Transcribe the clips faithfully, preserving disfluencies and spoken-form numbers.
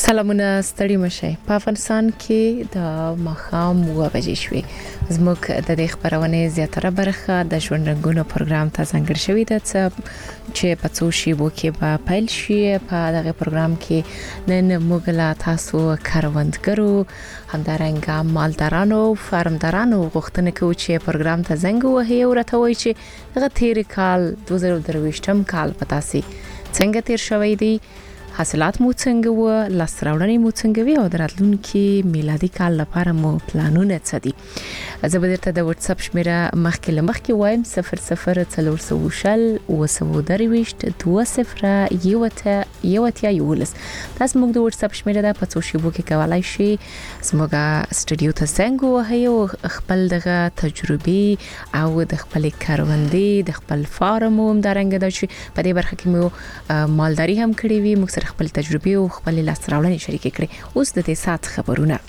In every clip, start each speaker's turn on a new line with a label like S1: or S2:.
S1: سلامونه ستړي مشه په افغانستان کې د ماښام و بجې شوې زموږ د دې خبرونه زیاتره برخه د ژوند رنګونو پروګرام ته ځانګړې شوې ده چې په څو شیبو کې به پیل شي. په دغه پروګرام کې نن موږ لا تاسو کاروندګرو همدارنګه مالدارانو فارمدارانو غوښتنه کوي چې پروګرام ته زنګ وهي او راته وایي چې دغه تیر کال دوه زره درویشتم کال پتا سي څنګه تیر شوی دی، حاصلات مو څنګه و، لاسراوړنې مو څنګه وي او دراتلونکي میلادي کال لپاره مو پلانونه څه دي. زه به درته د واتس اپ شمیره مخکې لمخکې وایم صفر صفر څلور سوه شل اوه سوه درویشت دوه صفر یو ته یو ته یولس. تاسو موږ د واتس اپ شمیره د پڅو شیبو کې کولای شي زموږ سټوډیو ته څنګه وهي او خپل دغه تجربه او د خپل کاروندې د خپل فارم هم درنګ د شي په دې برخه کې مو مالداري هم کړې وي، موږ سره خپل تجربه او خپل لاسراوړنې شریک کړي. اوس د دې سات خبرونه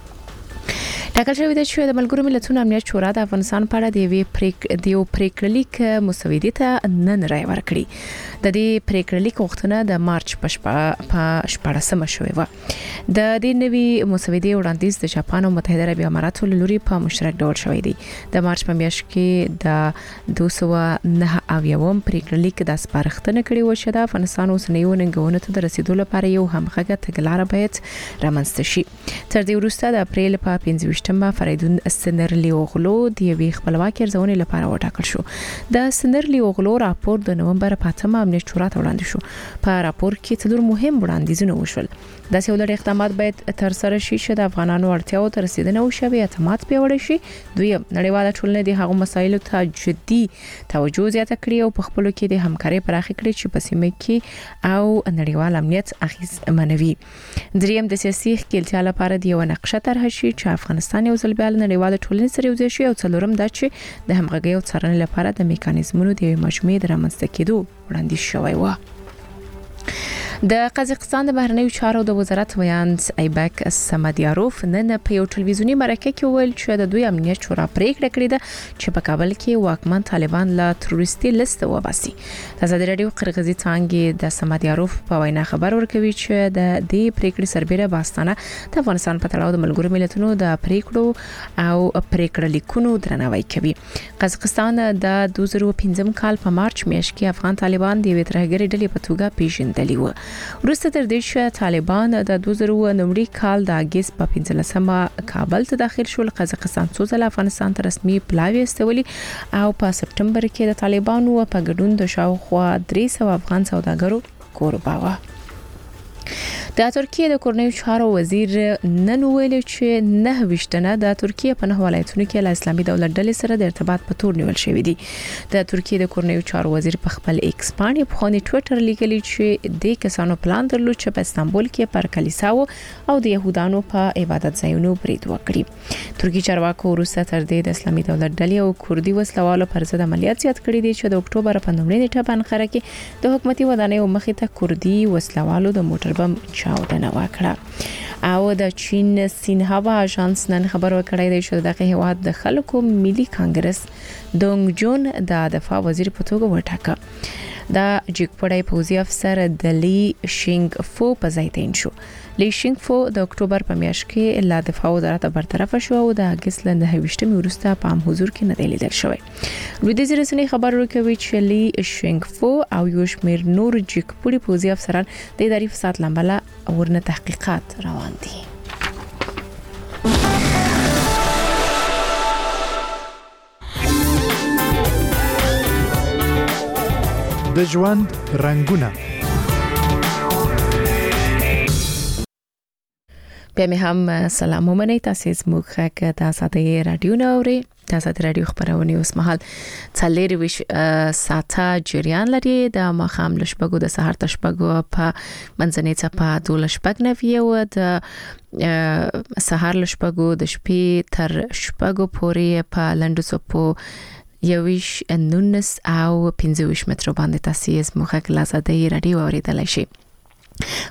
S1: ټاکل شوی دی چې د ملګرو ملتونو امنیت شورا د افغانستان په اړه د یو پریک دیو پریکړلیک مسودې ته نن رای ورکړي. د دې پریکړلیک وختونه د مارچ په شپږمه شوې و. د دې نوي مسودې وړاندیز د جاپان او متحده عربي اماراتو لوري په مشترک ډول شوی دی. د مارچ په میاشت کې د دوه سوه نه اویاوم پریکړلیک د سپارښتنه کړې و چې د افغانستان اوسنیو ننګونو ته د رسیدو لپاره یو همغږه تګلاره باید رامنځته شي. تر دې وروسته د اپریل په پنځه شتمه فریدون سنرلی اوغلو د یوې خپلواکۍ ارزونې لپاره وټاکل شو. د سنرلی اوغلو راپور د نومبر په اتمه امنیت شورا ته وړاندې شو. په راپور کې څلور مهم وړاندیزونه وشول. د سیولر اقدامات باید تر سره شي چې د افغانانو اړتیاو ته رسیدنه وشي، اعتماد پیاوړی شي. دویم، نړیواله ټولنه د هغو مسایلو ته جدي توجه زیاته کړي او په خپلو کې د همکارۍ پراخه کړي چې په سیمه کې او نړیوال امنیت اخیز منوي. دریم، د سیاسي ښکېلتیا لپاره د یو نقشه طرح شي چې افغانستان یو ځل بیا نړیواله ټولنې سره یو ځای شي. او څلورم دا چې د همغږۍ او څارنې لپاره د میکانیزمونو د مجموعې د رامنځته کېدو وړاندیز شوی و. د قزاقستان د بهرنیو چارو د وزارت ویاند ایبک سمدیاروف نن په یو ټلویزیونی مرکه کې ویل چې د دوی امنیت شورا پریکړه کړې ده چې په کابل کې واکمن طالبان له تروریستي لیست وباسي. د ازادي راډیو قرغیزي څانګې د سمدیاروف په وینا خبر ورکوي چې د دې پریکړې سربېره باستانه د افغانستان په تړاو د ملګرو ملتونو د پریکړو او پریکړه لیکونو درناوی کوي. قزاقستان د دوه زره پنځم کال په مارچ میاشت کې افغان طالبان د یوې ترهګرې ډلې په توګه پیژندلي و. وروسته تر دې چې طالبان د دوه زره نوي کال د اگست په پنځلسمه کابل ته داخل شول، قزاقستان څو ځله افغانستان ته رسمي پلاوی استولي او په سپټمبر کې د طالبانو په ګډون د شاوخوا درې سوه افغان سوداګرو کوربه و. د ترکیه د کورنیو چارو وزیر نن ویل چې نه وشتنه د ترکیه په نه ولایتونو کې له اسلامي دولت ډلې سره د ارتباط په تور نیول شوې دي. د ترکیه د کورنیو چارو وزیر په خپل ایکس باندې په خوني ټوئیټر لیکلی چې د کسانو پلان درلود چې په استانبول کې پر کلیساو او د يهودانو په عبادت ځایونو برید وکړي. ترکیه چارواکو وروسته تر دې د اسلامي دولت ډلې او کوردي وسلوالو پر ضد عملیات زیات کړي دي چې د اکتوبر په نومړۍ نیټه په انقره کې د حکومتي ودانیو مخې ته کوردي وسلوالو د موټر بم چاودنه وکړه. او د چین سینهوا اژانس نن خبر ورکړی دی چې دغه هیواد د خلکو ملي کانګرس دونګ جون د دفاع وزیر په توګه وټاکه. دا جګپړی پوځي افسر د لی شینګ فو په ځای تعین شو. لی شینګ فو د اکتوبر په میاشت کې له دفاع وزارت برطرف شو او د اگست له نهه ویشتمې وروسته په عام حضور کې نه دی لیدل شوی. لویدیځ رسنۍ خبر ورکوي چې لی شینګ فو او یو شمېر نور جګپړي پوځي افسران د اداري فساد لامل ورنه تحقیقات روان دي.
S2: د ژوند رنګونه.
S1: بیا مې هم سلام ومنئ. تاسو زموږ غږ د ازادۍ رادیو نه اورئ. د ازادۍ رادیو خبرونه اوس مهال څلور ویش ساعته جریان لري. د ماښام له شپږو د سهار ته شپږو په منځنۍ څپه دوه شپږ نوي او د سهار له شپږو د شپې تر شپږو پورې په لنډو څپو یویش نونس او پنځه ویش متر باندې تاسو زموږ غږ د ازادۍ رادیو اوریدلای شئ.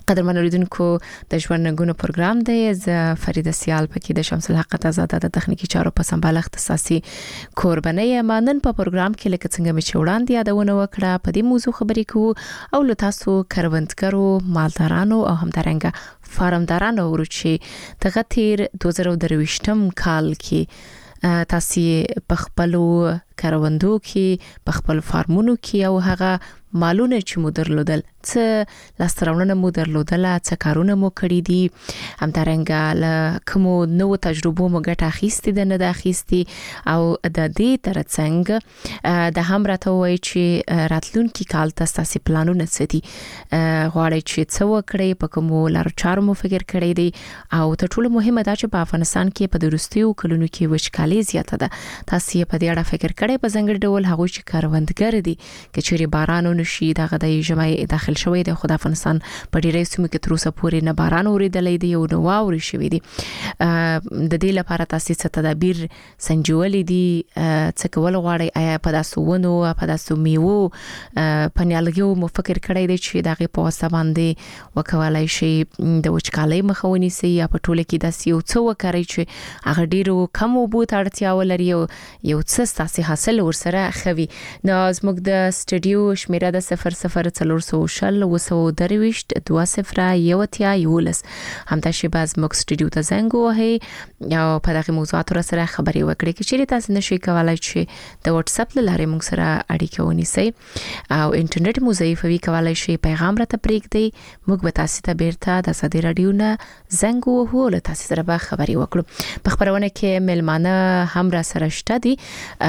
S1: قدرمن اوریدونکو د ژوند رنګونو پروګرام دی ز فریده سیال پکې د شمس الحق آزاد د تخنیکی چارو په سمبال اختصاصي کوربنې مانن په پروګرام کې لکه څنګه مې چوړاندې یادونه وکړه په دې موضوع خبرې کوو او له تاسو کروندګرو مالدارانو او همدارنګه فارمدارانو ورچی د غتیر دوه زره درويشتم کال کې تاسو په خپل کروندو کې په خپل فارمونو کې او هغه مالونه چې مو درلودل څه لاسترونه مو درلودل څه کارونه مو کړی دي همدارنګه له کوم نو تجربو مو ګټه اخیستې ده نه د اخیستي او د دې ترڅنګ د هم راته وای چې راتلونکي کال تاسو پلانونه څه دي غواړئ چې څه وکړئ په کوم لار چارو مو فکر کړی دي او تر ټولو مهمه دا چې په افغانستان کې په درستیو کلونو کې وچکالي زیاته ده تاسو په دې اړه فکر کړئ په ځنګړي ډول هغه چې کاروندګر دي کچېری باران نشي دغه د جمعي داخل شوی د خدای افغانستان په ډیرې سیمو کې تر اوسه پورې نه باران اوریدلې دی او نو واوري شوی دی د دې لپاره تاسو څه تدابیر سنجولې دي څه کول غواړي آیا په تاسو ونو په تاسو میوه په نیالګیو مو فکر کړی دی چې دغه په واسطه باندې وکولای شي د وچکالۍ مخاوني سي یا په ټوله کې د سیو څو وکړي چې هغه ډیرو کم وبو تړتیا ولري یو څه تاسو حاصل ورسره خوي نو زموږ د سټډیو شمیره د صفر صفر څلور سو شل وسو درويشت دوه صفر یو تیا یولس همدا شی باز مکس سټډیو ته زنګ وهي او په دغه موضوعات سره خبري وکړي چې تاسو نشئ کولای چې د واتس اپ لاره موږ سره اړیکه ونیسئ او انټرنیټ مو ضعیفوي کولای شي پیغام راته پرېږدئ موږ به تاسو ته بیرته د ازادي رادیو نه زنګ وهو له تاسو سره به خبري وکړو په خبرونه کې ملمانه هم را سره شته دي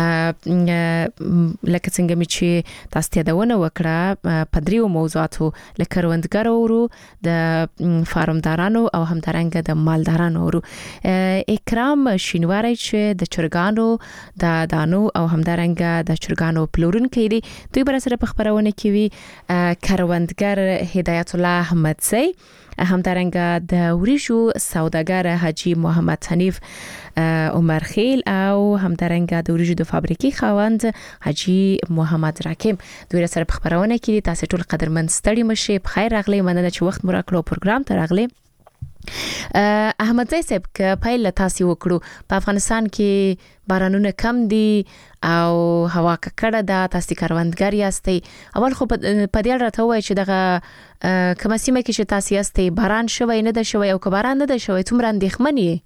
S1: لکه څنګه چې تاسو ته دونه وکړه په دریو موضوعاتو لکه کروندګرو ورو د فارمدارانو او همدارنګه د مالدارانو ورو اکرام شینواری چې د چرګانو د دانو او همدارنګه د چرګانو پلورونکي دي دوی بر سره په خبرونه کې وی کروندګر هدایت الله احمدزی همدارنګه د وریجو سوداګر حاجی محمد حنیف عمر خیل او همدارنګه د وریجو د فابریکې خاوند حاجی محمد راکم دوی سره په خبرونه کې تاسو ټول قدرمن ستړي مشه په خیر راغلی مننه چې وخت مو راکړو پروګرام ته راغلی احمد زی صاحب ک پایله تاسو وکړو په افغانستان کې بارانونه کم دي او هوا ککړه ده تاسو کاروندګر یاستئ اول خو په دې اړه ته وایي چې دغه کومه سیمه کې چې تاسو یاستئ باران شوی نه ده شوی او که باران نه ده شوی څومره اندېښمن یې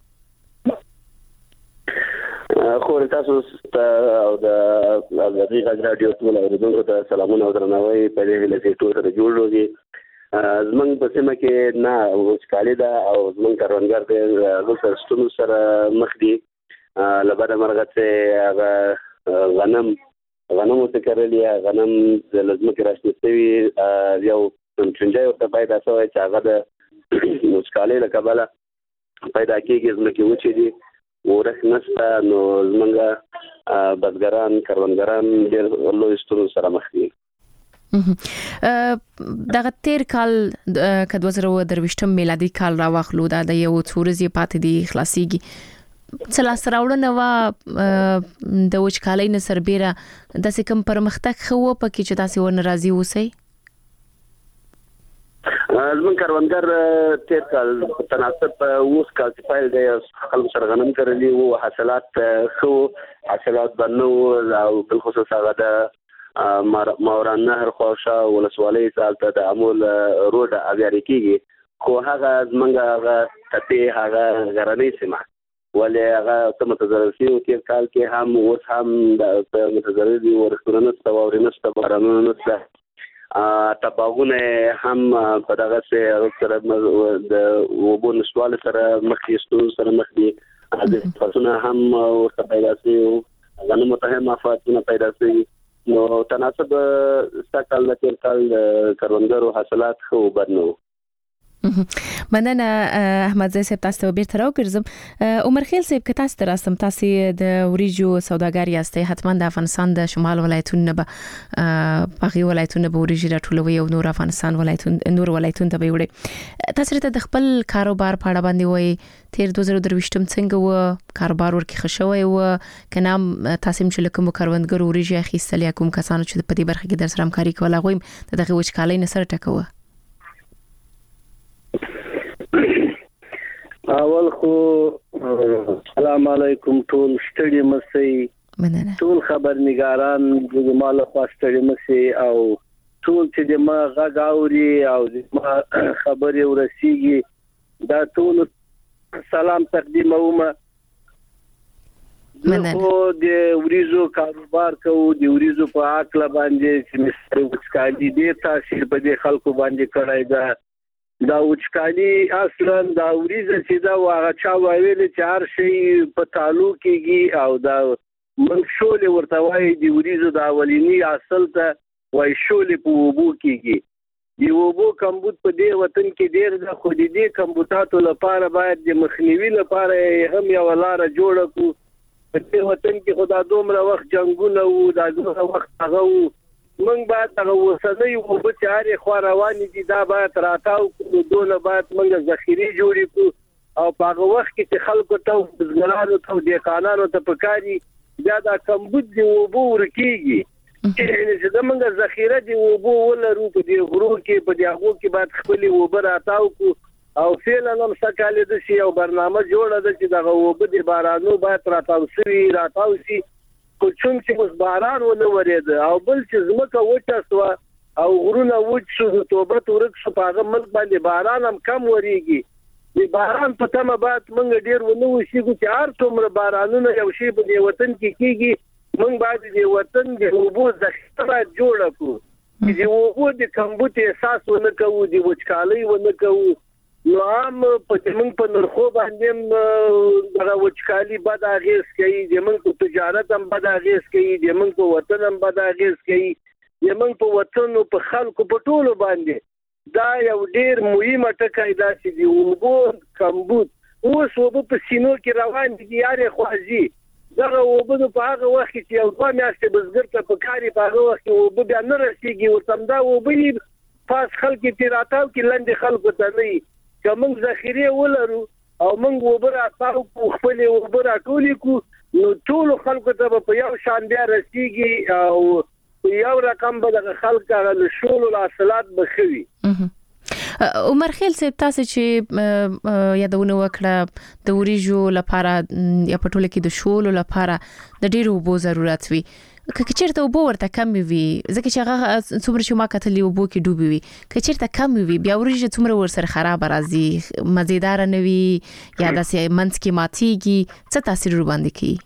S3: خو تاسو او د غږ رادیو ټول اوریدونکو ته سلامونه او درناوی په دې ویل چې ټول سره جوړ وي زمونږ په سیمه کې نه وچکالي ده او زمونږ کاروندګر د لوسر ستونو سره مخ دي لبدا مرغه چې هغه غنم غنم څه کړلی غنم د لازمه کې راشي چې یو څنګه یو ته پیدا شوی چې هغه د وچکالي له کبله پیدا کیږي زموږ وچې دي ورخ نشته نو زمونږ بزګران کاروندګران ډېر لوی ستونو سره مخ دي
S1: دغه تیر کال که دوه زره درويشتم میلادي کال را واخلو دا د یو څورزي پاتې دي خلاصيږي څلا سراوړنه وا د وچکالۍ نه سربېره د سکم پرمختګ خو په کې چې تاسو ور ناراضي اوسئ
S3: زمون کاروندګر تیر کال تناسب اوس کال چې فایل دی خلک سره غنم کړلی او حاصلات خو حاصلات بنو او بل خصوص هغه د ماوران نهر خوښه ولسوالۍ سالته د امول روډ اغیاري کیږي خو هغه زمونږ هغه تپې هغه غرنۍ سیمه ولې هغه متضرر شي او تیر کال کې هم اوس هم د متضرر دي ورښتونه ستووري نشته بارانونه نشته تباغونه هم په دغه سره د وبو نشوال سره مخ کېستو سره مخ دي د فصلونه هم ورته پیدا شي غنمو ته هم افاتونه پیدا شي نو تناسب سکل د تیر کال کروندګرو حاصلات خو بدنو
S1: مننه احمد زی صاحب تاسو بیرته راوګرځم عمر خیل صاحب که تاسو ترسم تاسو د وریجو سوداګر یاستئ حتما د افغانستان د شمال ولایتونو به باغي ولایتونو به وریجې راټولوي او نور افغانستان ولایتونو نور ولایتونو ته به وړي تاسو ته د خپل کاروبار په اړه باندې وایي تیر دوه زره درويشتم څنګه و کاروبار ورکه خښوي و کنه تاسو چې لکه مو کاروندګر وریجې اخیستل یا کوم کسانو چې په دې برخه کې در سره همکاري کوله غویم دغه وچکالۍ نه سره ټکوه
S4: اول خو السلام علیکم ټول ستړي مسئ
S1: مننه
S4: ټول خبرنګاران د مال خو ستړي مسئ او ټول چې د ما غاوري او د ما خبري ورسیږي دا ټول سلام تقدیموم.
S1: مننه
S4: خو د وریزو کاروبار کوو د وریزو په عقل باندې چې مستر وچکالي دې تاثیر په دې خلکو باندې کړای دا دا وچکالي اصلا دا وریزه چې دا واغه چا ویل چې هر شي په تعلق کېږي او دا منشول ورته وایي د وریزو د اولینی اصل ته وای شولې په وبو کېږي. د وبو کمبود په دې وطن کې ډېر د خو دې کمبوتاتو لپاره باید د مخنیوي لپاره هم یو لار جوړ کړو. په دې وطن کې خدا دومره وخت جنگونه وو دا دومره وخت هغه وو موږ باید هغه وسنۍ وبو چې هرې خوا روانې دي دا باید راتاو کړو دونه باید موږ ذخیرې جوړې کړو او په هغه وخت کې چې خلکو ته بزګرانو ته دهقانانو ته پکاري بیا دا کمبود د وبو ورکېږي چې زمونږ ذخیره دی وبو ولرو په دې غرو کې په دې هغو کې باید خپل وبو راتاو کو او فعلا هم سکاله د شی او برنامه جوړه ده چې دا وبو د بارانو باید راتاو شي راتاو شي کو چون چې اوس باران ونه ورید او بل چې زمکه وچه سو او غرونه وچ شو توبه تورک شو په هغه ملک باندې باران هم کم وریږي. د باران په تمه باید موږ ډیر ونه وشي چې هر څومره بارانونه یو شی په دې وطن کې کیږي موږ باید د وطن د وبو ذخیره جوړ کړو چې د وبو د کمبود احساس ونه کوو د وچکالۍ ونه کوو. نو هم په موږ په نرخو باندې د وچکالۍ بد اغیز کوي د موږ په تجارت هم بد اغیز کوي د موږ په وطن هم بد اغیز کوي د موږ په وطن او په خلکو په ټولو باندې دا یو ډیر مهمه ټکی دا چې د وبو کمبود اوس وبو په سینو کې روان دي یاري خوازي دغه وبو په هغه وخت کې یو دوه میاشتې بزګر ته په کاري په هغه وخت کې وبو بیا نه رسیږي او تم دا وبو پاس خلک تیراتاو کې لاندې خلکو ته نه کوم ذخیره ولرو او موږ وبو راتاو خپل وبو راټولې کو نو ټول خلکو ته په یو شان بیا رسیږي او یو رقم به د خلک غل شول او اصلات بخوي.
S1: عمر خیل صاحب تاسو چې یادونه وکړه د وریجو لپاره یا پټول کې د شول لپاره د ډیرو وبو ضرورت وي که چیرته وبو ورته کم وي ځکه چې هغه څومره چې ما کتلې وبو کې ډوبې وي که چیرته کم وي بیا وریجه څومره ورسره خراب راځي مزیدار نه وي یا داسې منځ کې ماتيږي څه تاثیر ور باندې کوي.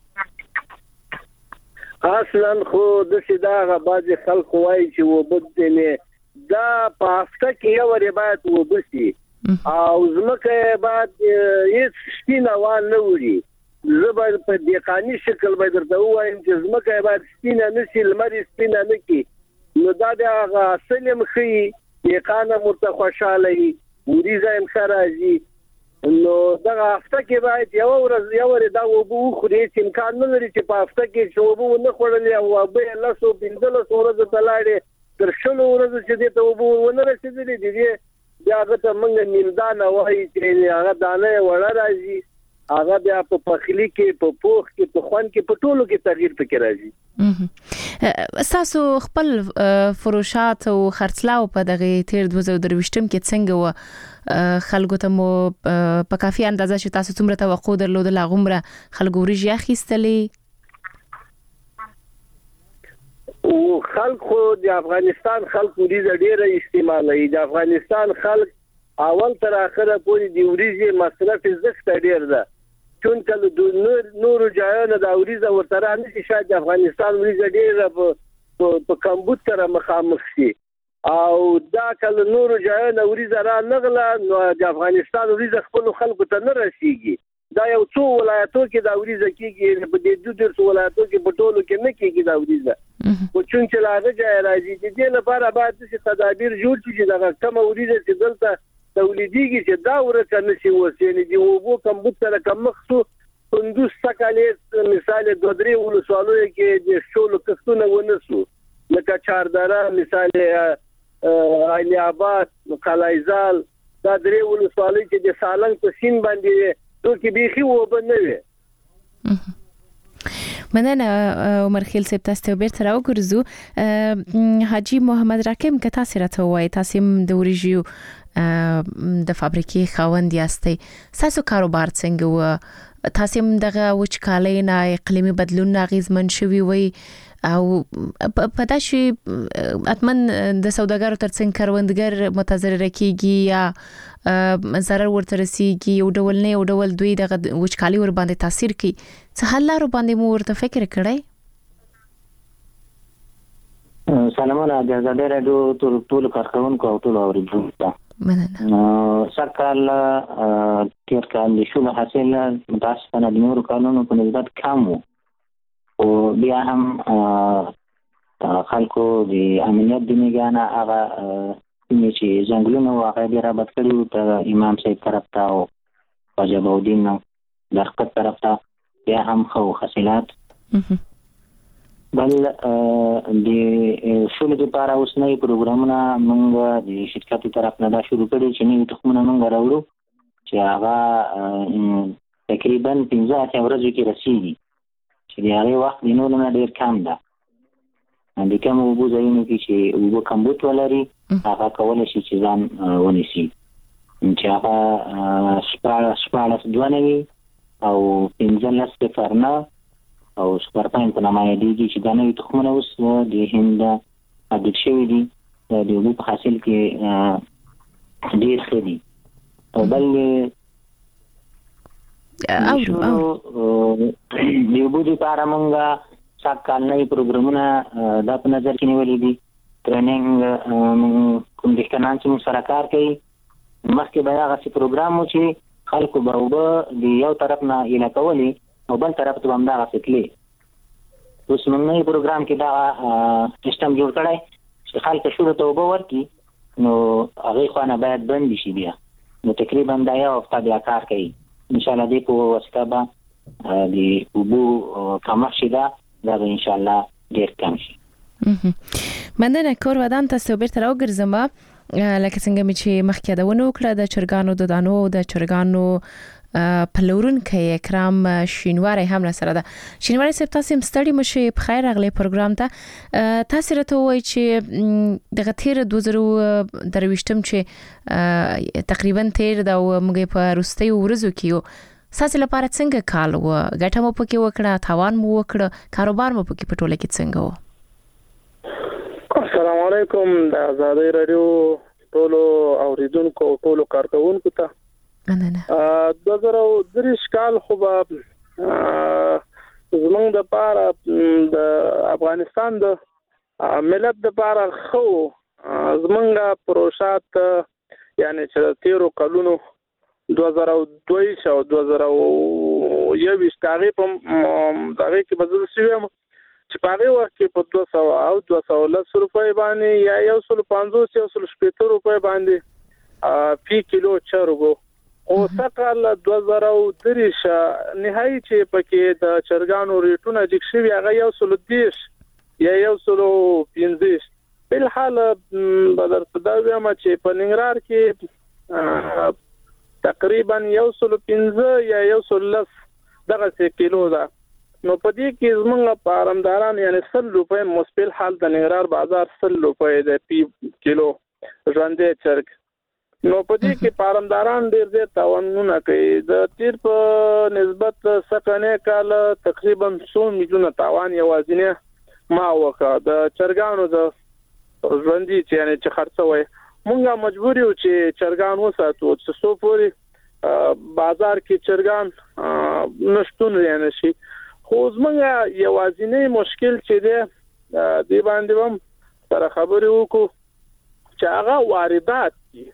S4: اصلا خو د سیدا بعض خلک وایي چې وبو دې دا په هفته کې یو ور باید وبسي او زمکه بعد هیڅ سپینه وال نه وړي زبر په دقانی شکل به درته وایم چې زمکه بعد سپینه نشي لمر سپینه نه کی نو دا د هغه سلم خي یقانه مرتخصاله وریزه ام خراجي نو دا هفته کې باید یو ورځ یو ور دا وبو خوري چې امکان نه لري چې په هفته کې شوبو نه خورلې او به الله سو بنځله سورزه تلاړي تر شلو ورځې چې دې ته وبو ونه رسیدلې دي بیا هغه موږ نیمدانه وایي چې هغه دانه وړه راځي هغه بیا په پخلی کې په پوخ کې په خوان کې په ټولو کې تغییر پکې راځي.
S1: تاسو خپل فروشات او خرڅلاو په دغه تیر دوه زره درويشتم کې څنګه و خلکو ته مو په کافي اندازه چې تاسو څومره توقع درلودل غومره خلکو ورجی اخیستلې
S4: او خلکو د افغانستان خلکو دې ډیره استعمالوي د افغانستان خلک اول تر اخره پورې د وریجې مصرف زښت ډیر ده چون کله د نور نور ځایونو د وریجې ورته نه شي د افغانستان وریجې ډیر په کمبود سره مخامخ شي او دا کله نور ځایونو وریجې را نغله نو د افغانستان وریجې خپل خلکو ته نه رسیږي دا یو څو ولایتو کې دا وریجې کېږي په دې دوه درس ولایتو کې په ټولو کې نه کېږي دا وریجې او چون چې لاغه ځای راځي د دې لپاره باید چې تدابیر جوړ شي چې دا کم وریجې چې دلته تولیديږي چې دا ورته نشي وسیلې دی وبو کمبود سره کم مخصو کندوز سکالې مثال د درې ولسوالو کې د شولو کښتونه ونسو لکه چاردره مثال علي آباد قلعهزال دا درې ولسوالو کې د سالنګ په سین باندې دوی کې بيخي وبنوي.
S1: مننه عمر خیل صاحب تاسو ته بیرته راوګرځو. حاجی محمد راکم که تاسو راته وایي تاسو د وریجو د فابریکې خاوند یاستئ تاسو کاروبار څنګه و تاسو هم دغه وچکالۍ نه اقلیمي بدلون اغیزمن شوي وي او په داسې اتمن د سوداګرو ترڅنګ کروندګر متضرر کیږي یا ضرر ورته رسیږي او ډول نه او ډول دوی د وچکالۍ ور باندې تاثیر کوي څه حل لارو باندې مو ورته فکر کړی؟
S5: سلامونه د آزادۍ راډیو ټول کارکونکو او ټول اوریدونکو
S1: مننه.
S5: سرکال تیر کال د شوله حاصل متاسفانه د نورو کالونو په نسبت کم وو او بیا هم خلکو د امنیت د نگانه هغه چې ځنګلونه هغه ډېر آباد کړي ته امام صاحب طرف ته او خواجه بهاءالدین درقد طرف ته بیا هم خو حاصلات بل د شوله لپاره اوس نوي پروګرامونه موږ د شرکت طرف نه دا شروع کړي چې نوي تخمونه موږ راوړو چې هغه تقریبا پنځه اتیا ورځې کې رسیږي چې د هغې وخت د نورو نه ډېر کم ده د کم اوبو ځایونو کې چې اوبه کمبود ولري هغه کولی شي چې ځان ونیسي چې هغه شپاړس دوه نوي او پنځلس صفر نه او سپر پاین په نامه یادېږي چې دا نوي تخمونه اوس د هند ابډیټ شوي دي د اوبو په حاصل کې ډېر ښه دي او بل د اوبو دپاره موږ سږ کال نوي پروګرامونه دا په نظر کې نیولي دي ټریننګ کوم دهقانان چې موږ سره کار کوي مخکې به هغسې پروګرام و چې خلکو به اوبه د یو طرف نه ایله کولې او بل طرف ته به همدغسې تلې اوس موږ نوي پروګرام کې دغه سیسټم جوړ کړی چې خلک شورو ته اوبه ورکړي نو هغې خوا نه باید بندې شي بیا نو تقریبا دا یو هفته بیا کار کوي انشاءالله دې په واسطه به د اوبو کمښت چې ده دا به انشاءالله ډېر کم شي.
S1: مننه. کور ودان تاسو بیرته راوګرځم لکه څنګه مې چې مخکې یادونه وکړه د چرګانو د دانو د چرګانو پلورونکی اکرام شینواری هم سره ده. شینواری صاحب تاسو هم ستړي مشي په خیر راغلی پروګرام ته. تاسو راته وایي چې دغه تیر دوه زره درویشتم چې تقریبا تیر دا موږ په روستي ورځو کې ساسي لپاره څنګه کال و ګټه مو پکې وکړه تاوان مو وکړه کاروبار مو پکې په ټوله کې څنګه و؟
S4: السلام علیکم د آزادۍ راډیو ټولو اوریدونکو او ټولو کارکونکو ته
S1: مننه.
S4: دوه زره دریش کال خو به زمونږ دپاره د افغانستان د ملت دپاره ښه و. زمونږ پروژات یعنې چې تیرو کلونو دوه زره دوه او دوه زره یوویشت هغې په هغې کې به زه داسې ویم چې په هغې وخت کې په دوه سوه او دوه سوه لس روپۍ باندې یا یو سلو پنځوس یو سلو شپېته روپۍ باندې فی کیلو چرګ و. او سقال دوه زره دریش نهایي چې پکې د چرګانو ریټونه جګ شوي هغه یو سلو دېرش یا یو سلو پنځه بلحال به درته دا ویم چې په ننګرهار کې تقریبا یو سلو پنځه یا یو سلو لس دغسې کیلو ده. نو په دې کې زمونږ په ارامداران یعنې سل روپۍ مصبل حال د ننګرهار بازار سل روپۍ دی پی کیلو ژوندی چرګ. نو په دې کې په ارامداران ډېر ډېر تاوانونه کوي. د تیر په نسبت سږنی کال تقریبا څو میلیونه تاوان یوازینی ما وکړه د چرګانو د ژوندي چې یعنې چې خرڅوی مونږ مجبور یو چې چرګان وساتو چې څو پورې بازار کې چرګان نشتون یعنې شي. خو زمونږ یوازینی مشکل چې دی دې باندې هم سره خبرې وکړو چې هغه واردات دي.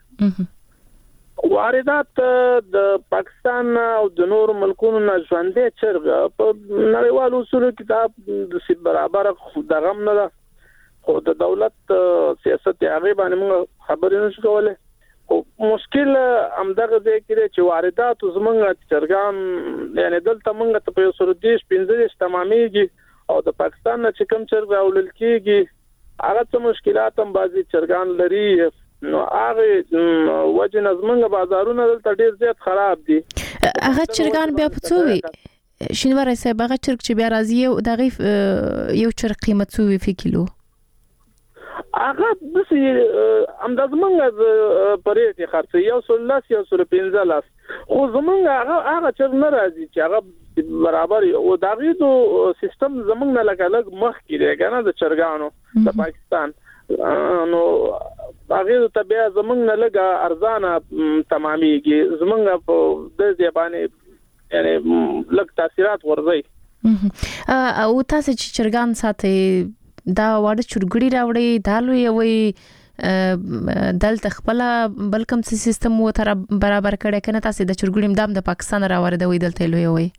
S4: واردات د پاکستان او د نورو ملکونو نه ژوندی چرګ په نړیوالو اصولو کې دا برابر دغه هم نه ده خو د دولت سیاست هغې باندې موږ خبرې نشو کولی. خو مشکل همدغه ځای کې دی چې وارداتو زمونږ چرګان یعنې دلته موږ ته په یو سلو دېرش پنځه دېرش تمامېږي او د پاکستان نه چې کوم چرګ راوړل کېږي هغه څه مشکلات هم بعضې چرګان لري. نو هغه وجه نه زمونږ بازارونه دلته ډېر زیات خراب دي.
S1: هغه چرګان بیا په څو وي شینواری صاحب؟ هغه چرګ چې بیا راځي یو د هغې یو چرګ قیمت څو وي فی کیلو؟
S4: هغه د سې انداز منګه پرېټي خرڅ یو سلاس یو سر پنځه لاس خو زمونږ هغه هغه چې نه راځي چې هغه برابر او دغه دو سیستم زمونږ نه لګا لګ مخ کیږي کنه د چرګانو د پاکستان نو هغه ته بیا زمونږ نه لګا ارزانه تمامېږي زمونږ په د ځبانه یعنی لګ تاثیرات ورځي
S1: او تاسو چې چرګان ساتي دا واړه چرګړي راوړي دالو یوي دلته خپل بلکم سیستم و تر برابر کړي کنه تاسو د چرګړي مدام د پاکستان راوړدوي دلته لوي وي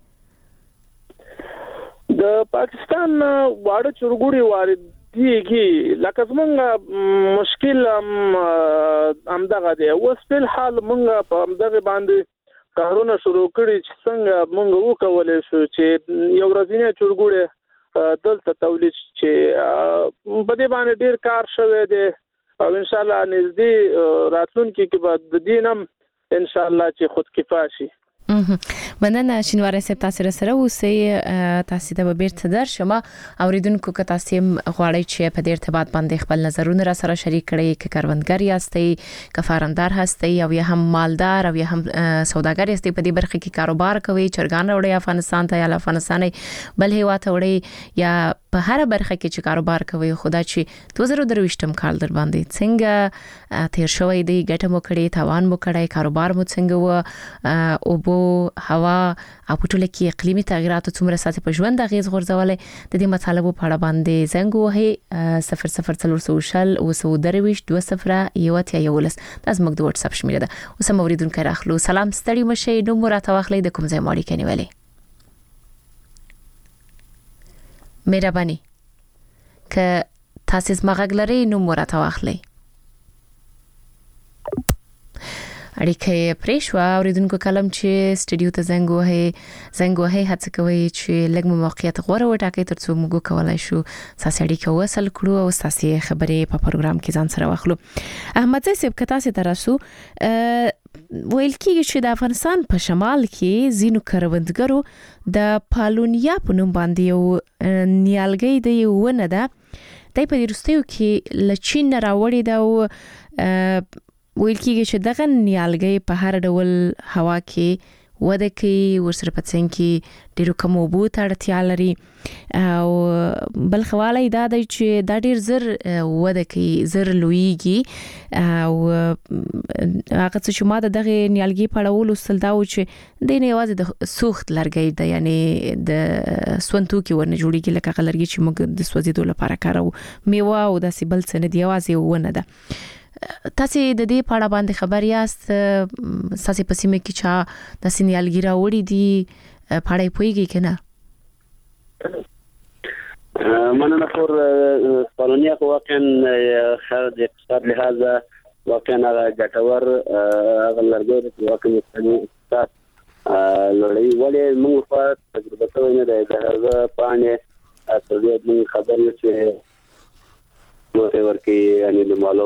S4: د پاکستان واړه چرګړي وارد دیږي لکه زمونږ مشکل هم دغه دی اوس په حال مونږ په دغه باندې کارونه شروع کړي چې څنګه مونږ وکولای شو چې یو ورځنی چرګوړي دلته تولید چې په دې باندې ډیر کار شوی دی او ان شاء الله نږدې راتلونکي کې به د دینم ان شاء الله چې خود کفایه شي
S1: مننه شینواری صاحب تاسو سره اوسئ تاسو ته به بیرته درشم اوریدونکو که تاسو غواړئ چې په دې ارتباط باندې خپل نظرونه را سره شریک کړئ که کاروندګر یاستئ که فارمدار هستئ او یا هم مالدار او یا هم سوداګر یاستئ په دې برخه کې کاروبار کوئ چرګان وړئ افغانستان ته یا افغانستان بل هیواد ته وړئ یا په هر برخه کې چې کاروبار کوي خدا چې دوه زره درویشتم کال در باندې څنګه تیر شوی دی ګټه مو کړې تاوان مو کړی کاروبار مو څنګه و او بو هوا او په ټوله کې اقلیمي تغیرات څومره ساتي په ژوند اغیز غورځولې د دې مطالبه په اړه باندې زنګ وهي صفر صفر څلور سوشل او سو درويش دوه صفر یو اتیا یولس د زموږ د واتس اپ شمیره ده اوس هم اوریدونکو راخلو سلام ستړي مشه نو مراته واخلې د کوم ځای ماړي کني ویلي مهرباني که تاسو زما غږ لرئ نو مراته واخلئ اړیکه پریښوا اوریدونکو کلم چې سټډیو ته زنګ وهي زنګ وهي هڅه کوي چې لږ موقعیت غوړه وټاکي ترڅو موږ کولای شو تاسو اړیکه وصل کړو او تاسو خبرې په پروګرام کې ځان سره واخلو احمد صاحب کته سي ترسو ویل کېږي چې د افغانستان په شمال کې زینو کروندګرو د پالونیا په نوم باندې یو نیالګي دی ونه ده دای په روستیو کې لچین راوړی دا او ویل کېږي چې دغه نیالګي په هر ډول هوا کې وده کوي ورسره په څنګ کې ډیرو کوم اوبو ته اړتیا لري او بل خواله دا دی چې دا ډیر زر وده کوي زر لویږي او هغه چې ما دغه نیالګي په اړه ولوستل دا و چې د نه یوازې د سوخت لرګي د یعنی د سونتو کې ورنه جوړیږي لکه لرګي چې موږ د سوځیدو لپاره کارو میوه او د سیبل سند یوازې ونه ده تاسو د دې په اړه باندې خبر یاست تاسو په سیمه کې چا د سینیالګي راوړي دي پړای پويږي کنه
S3: مننه فور پالونیا خو واقعا خارج اقتصاد لهذا واقعا ګټور غلرګو واقعا اقتصاد لړۍ ولې موږ په تجربه ته نه ده دا پانه اصل دې موږ خبر یو چې نو ورکی یعنی د مالو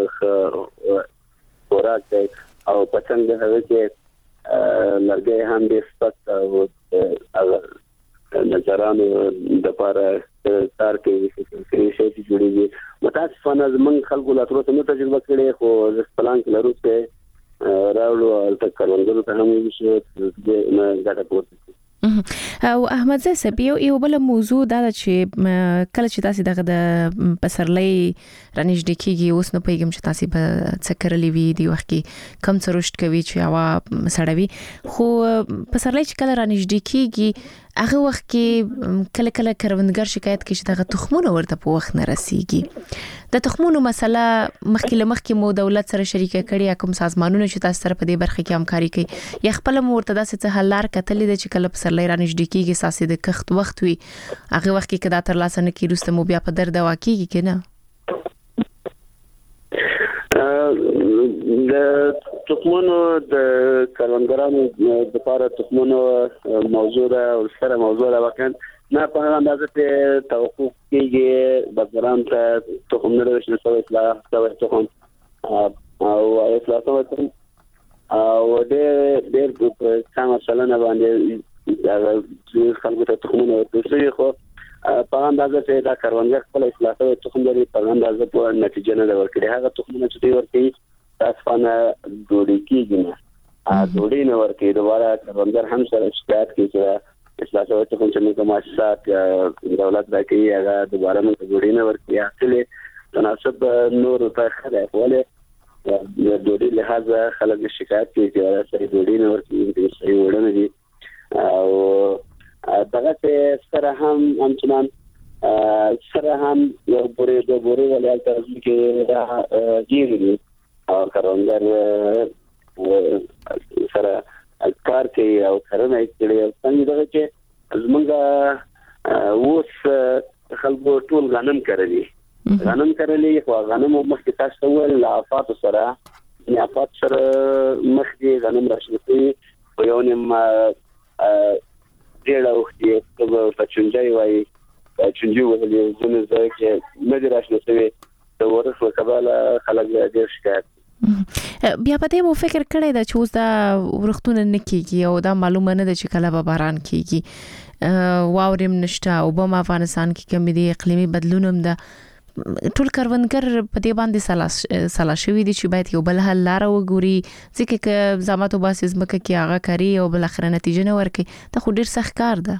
S3: خوراک دی او پسند هغه چې لرګي هم د سپک او نظرانو د لپاره تار کې شي چې جوړیږي متاسفانه زمونږ خلکو لا تر اوسه نه تجربه کړې خو د پلان کې لرو چې راوړو الته کارونګرو ته هم وشي د نه ګټه پورته
S1: او احمد صاحب یو یو بل موضوع دا چې کله چې تاسو دغه د پسرلۍ رانیږدې کیږي اوس نو پیغام چې تاسو په څکرلې وی دی وخت کې کم څرشت کوي چې هوا سړوي خو پسرلۍ چې کله رانیږدې کیږي هغه وخت کې کله کله کروندګر شکایت کوي چې دغه تخمونه ورته په وخت نه رسیږي د تخمونو مسله مخکې لمخکې مو دولت سره شریکه کړي کوم سازمانونه چې تاسو سره په دې برخه کې همکاري کوي یا خپل مرتدا څه حل لار کتلې د چې کله پسرلۍ رانیږدې کیږي ساسې د کښت وخت وي هغه وخت کې کدا تر لاسه نه کیږي مو بیا په درد واکیږي کنه
S3: د تخمونو د کروندګرانو د لپاره تخمونو موضوع ده او سره موضوع ده واقعا نه په هغه اندازه ته توقف کیږي بازاران ته تخم نه رسېږي سوي اصلاح سوي تخم او اصلاح سوي تخم او د ډېر په څنګه چلنه باندې دا خلکو ته تخمونه ورسېږي خو په اندازه چې دا کروندګر خپل اصلاح شوی تخم لري په اندازه په نتیجه نه ورکړي هغه تخمونه چې دوی ورکړي تاسو نه ډوډۍ کېږي نه ا ډوډۍ نه ورکړي دوباره کروندګر هم سره شکایت کوي چې اصلاح شوی تخم چې موږ مؤسسات دولت راکړي هغه دوباره موږ ډوډۍ نه ورکړي اصلي تناسب نور په خلاف ولې د ډوډۍ له هغه خلک شکایت کوي چې سړي ډوډۍ نه ورکړي چې سړي وړنه دي او دغه سره هم همچنان سره هم یو پورې د بوري ولایت ترڅو کې دا جیري او کروندګر سره کار کوي او کرنه کوي څنګه دغه چې زمونږ اوس خلکو ټول غنم کرلي غنم کرلي خو غنم مخکې تاسو ول لافات سره نه افات سره مخکې غنم راشي په یو نیم ډېر وخت په چنجای وای چنجي ولې زونه زه چې مې راشنه سوي د ورسره کباله خلک ډېر شکایت
S1: بیا په دې مو فکر کړی دا چې اوس دا ورختونه نکېږي او دا معلومه نه ده چې کله به باران کېږي واورم نشته او په افغانستان کې کوم دي اقلیمي بدلون هم ده ټول کروندګر په دې باندې سلا شوی دي چې باید یو بل حل لار وګوري ځکه چې زماتو باسي زمکه کې هغه کاری او بل اخر نتیجه نه ورکي دا خو ډیر سخت کار ده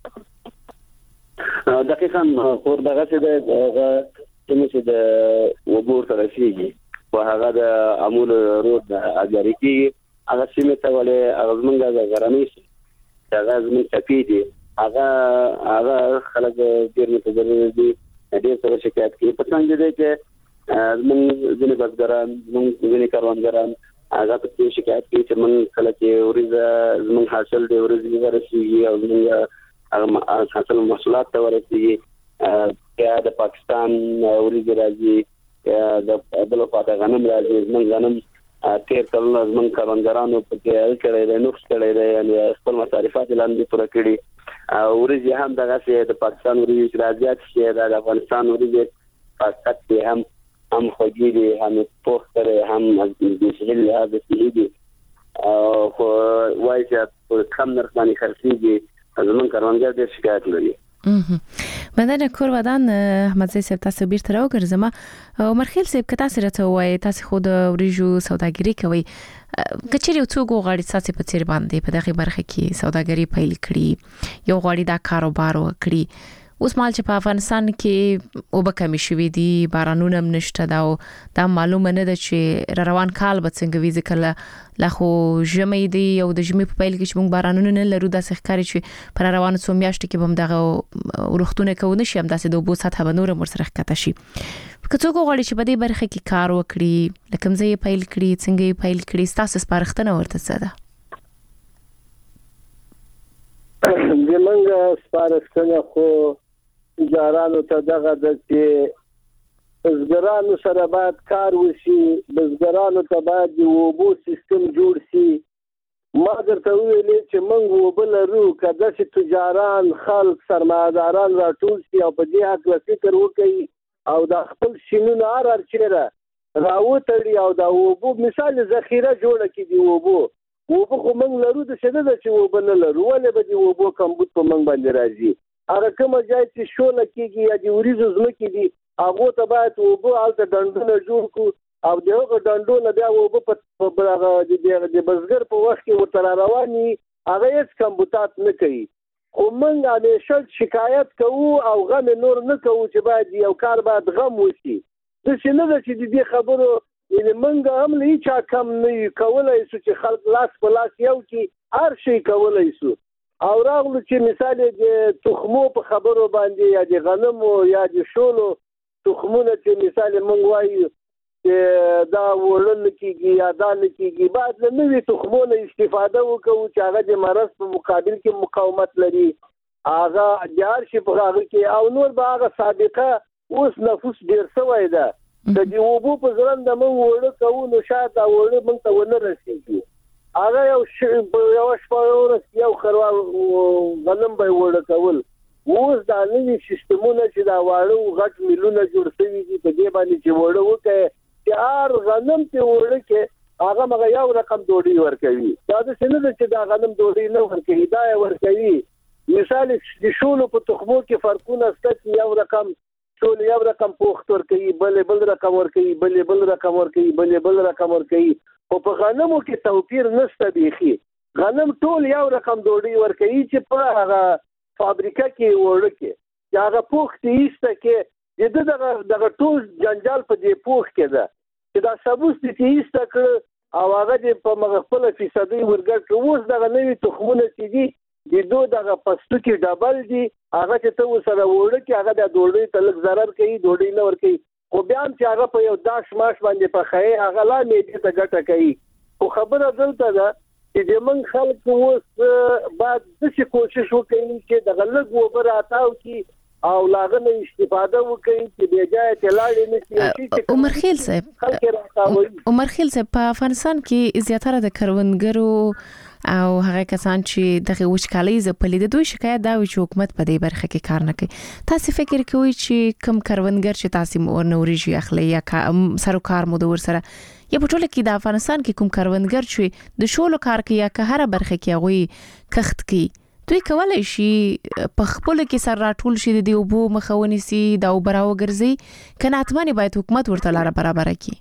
S3: دقیقاً خور دغه څه د چې د وګور سره شيږي او هغه د امول رود د اجاري کې هغه سیمه ته ولې هغه زمونږ د غرامي هغه زمونږ سپیدي هغه هغه خلک ډیر متضرر دي ډیر څه شکایت کوي په څنګه دي چې موږ ځینې بزګران موږ ځینې کاروانګران هغه په شکایت کوي چې موږ کله چې ورزه زموږ حاصل دی ورزه ورسیږي او موږ هغه حاصل محصولات ته ورسیږي یا د پاکستان ورزه راځي د بل په غنم راځي موږ غنم تیر کلونه زموږ کاروانګرانو په کې کړی دی نقص کړی دی یعنی خپل مصارفات لاندې پوره کړي او ورزه هم دغه چې د پاکستان ورزه راځي چې د افغانستان ورزه پاکستان کې هم هم خوږی دي هم پوښتره هم د سهیل هغه سهیل او خو وایي چې په کم نرخ باندې خرڅيږي زمون کاروانګر د شکایت لري
S1: مدنه کور ودان احمد زی صاحب تاسو بیرته راوګرځم عمر خیل صاحب که تاسو راته وایي تاسو خود ورجو سوداګری کوي کچېر یو څوک غواړي تاسو په چیر باندې په دغه برخه کې سوداګری پیل کړي یو غواړي دا کاروبار وکړي اوس مال چې په افغانستان کې او به کمی شوي دي بارانونه هم نشته دا دا معلومه نه ده چې روان کال به څنګه وي ځکه لا خو ژمي دی او د ژمي په پیل کې چې موږ بارانونه نه لرو داسې ښکاري چې پر روانو څو میاشتې کې به هم دغه ورختونه کوو نشي هم داسې د اوبو سطحه به نور ورسره ښکته شي که څوک غواړي چې په دې برخه کې کار وکړي لکه ځای پیل کړي څنګه پیل کړي ستاسو سپارښتنه ورته څه ده
S4: زمونږ سپارښتنه خو تجارانو ته دغه د چې بزګرانو سره باید کار وشي بزګرانو ته باید د اوبو سیستم جوړ شي ما درته ویلې چې موږ اوبه لرو که داسې تجاران خلک سرمایه‌داران راټول شي او په دې هکله فکر وکړي او د خپل شینونه هر هر چیرې راوتړي او د اوبو مثال ذخیره جوړه کړي د اوبو اوبه خو موږ لرو د څه ده چې اوبه نه لرو ولې به د اوبو کمبود په موږ باندې راځي هغه کومه ځای چې شوله کېږي یا د وریځو ځمکې دي هغو ته باید اوبه هلته ډنډونه جوړ کړو او د هغه ډنډونه بیا اوبه په د بزګر په وخت کې ورته را روان وي هغه هېڅ کمبودات نه کوي خو موږ همیشه شکایت کوو او غم نور نه کوو چې باید یو کار باید غم وشي داسې نه ده چې د دې خبرو یعنې موږ هم له هېچا کم نه یو کولی شو چې خلک لاس په لاس یو کړي هر شی کولی شو او راغلو چې مثال د تخمو په خبرو باندې یا د غنمو یا د شولو تخمونه چې مثال موږ وایو چې دا وړل کېږي یا دا نه کېږي باید له نوي تخمونو استفاده وکړو چې هغه د مرض په مقابل کې مقاومت لري هغه جار شي په هغه کې او نور به هغه سابقه اوس نفوس ډېر شوی ده د دې اوبو په ځرنده موږ وړه کوو نو شاید دا وړه موږ ته ونه رسېږي هغه یو یو شپه ورځ یو خروار غنم به وړه کول اوس دا نوي سیستمونه چې دا واړه غټ میلونه جوړ شوي دي په دې باندې چې وړه وکړي چې هر غنم ته وړه کې هغه مغه یو رقم ډوډۍ ورکوي دا د څه نه چې دا غنم ډوډۍ نه ورکوي دا یې ورکوي مثال د شولو په تخمو کې فرقونه ست یو رقم شول یو رقم پوخت ور کوي بل بل رقم ور کوي بل بل رقم ور کوي بل بل رقم ور کوي او په غنمو کې توپیر نشته بيخي غنم ټول یو رقم ډوډۍ ور کوي چې په هغه فابریکه کې ورکه هغه پوخت ایسته کې د دغه دغه ټول جنجال په دې پوخ کې ده چې دا سبوس دې ایسته کړ او هغه په مغفله فیصدي ورګټ اوس دغه نوې تخمونه چې دي د دوه دغه پستو کې ډبل دي هغه چې ته وسره وړه کې هغه د ډوډۍ تلک zarar کوي ډوډۍ نه ور کوي خو بیا چې هغه په یو داش ماش باندې په خې هغه لا میډي ته ګټه کوي خو خبره دلته ده چې د من خلک اوس بعد د څه کوشش وکړي چې د غلط وبر اتاو کې او لاغه استفاده وکړي چې بیا ځای ته لاړ نه شي.
S1: عمر خیل صاحب عمر خیل صاحب په افغانستان کې زیاتره د کروندګرو او هغه کسان چې دغه وچکالۍ زپلې د دوی شکایت دا وي چې حکومت په دې برخه کې کار نه کوي. تاسو فکر کوئ چې کم کروندګر چې تاسو ورنوريږي اخلي یا سروکار مو د ور سره یا په ټوله کې د افغانستان کې کوم کروندګر چې د شولو کار کوي یا که هر برخه کې هغه کښت کوي دوی کولای شي په خپل کې سر راټول شي د اوبو مخاوني سي دا وبراو ګرځي کنه اتمنه باید حکومت ورته لاره برابر کړي.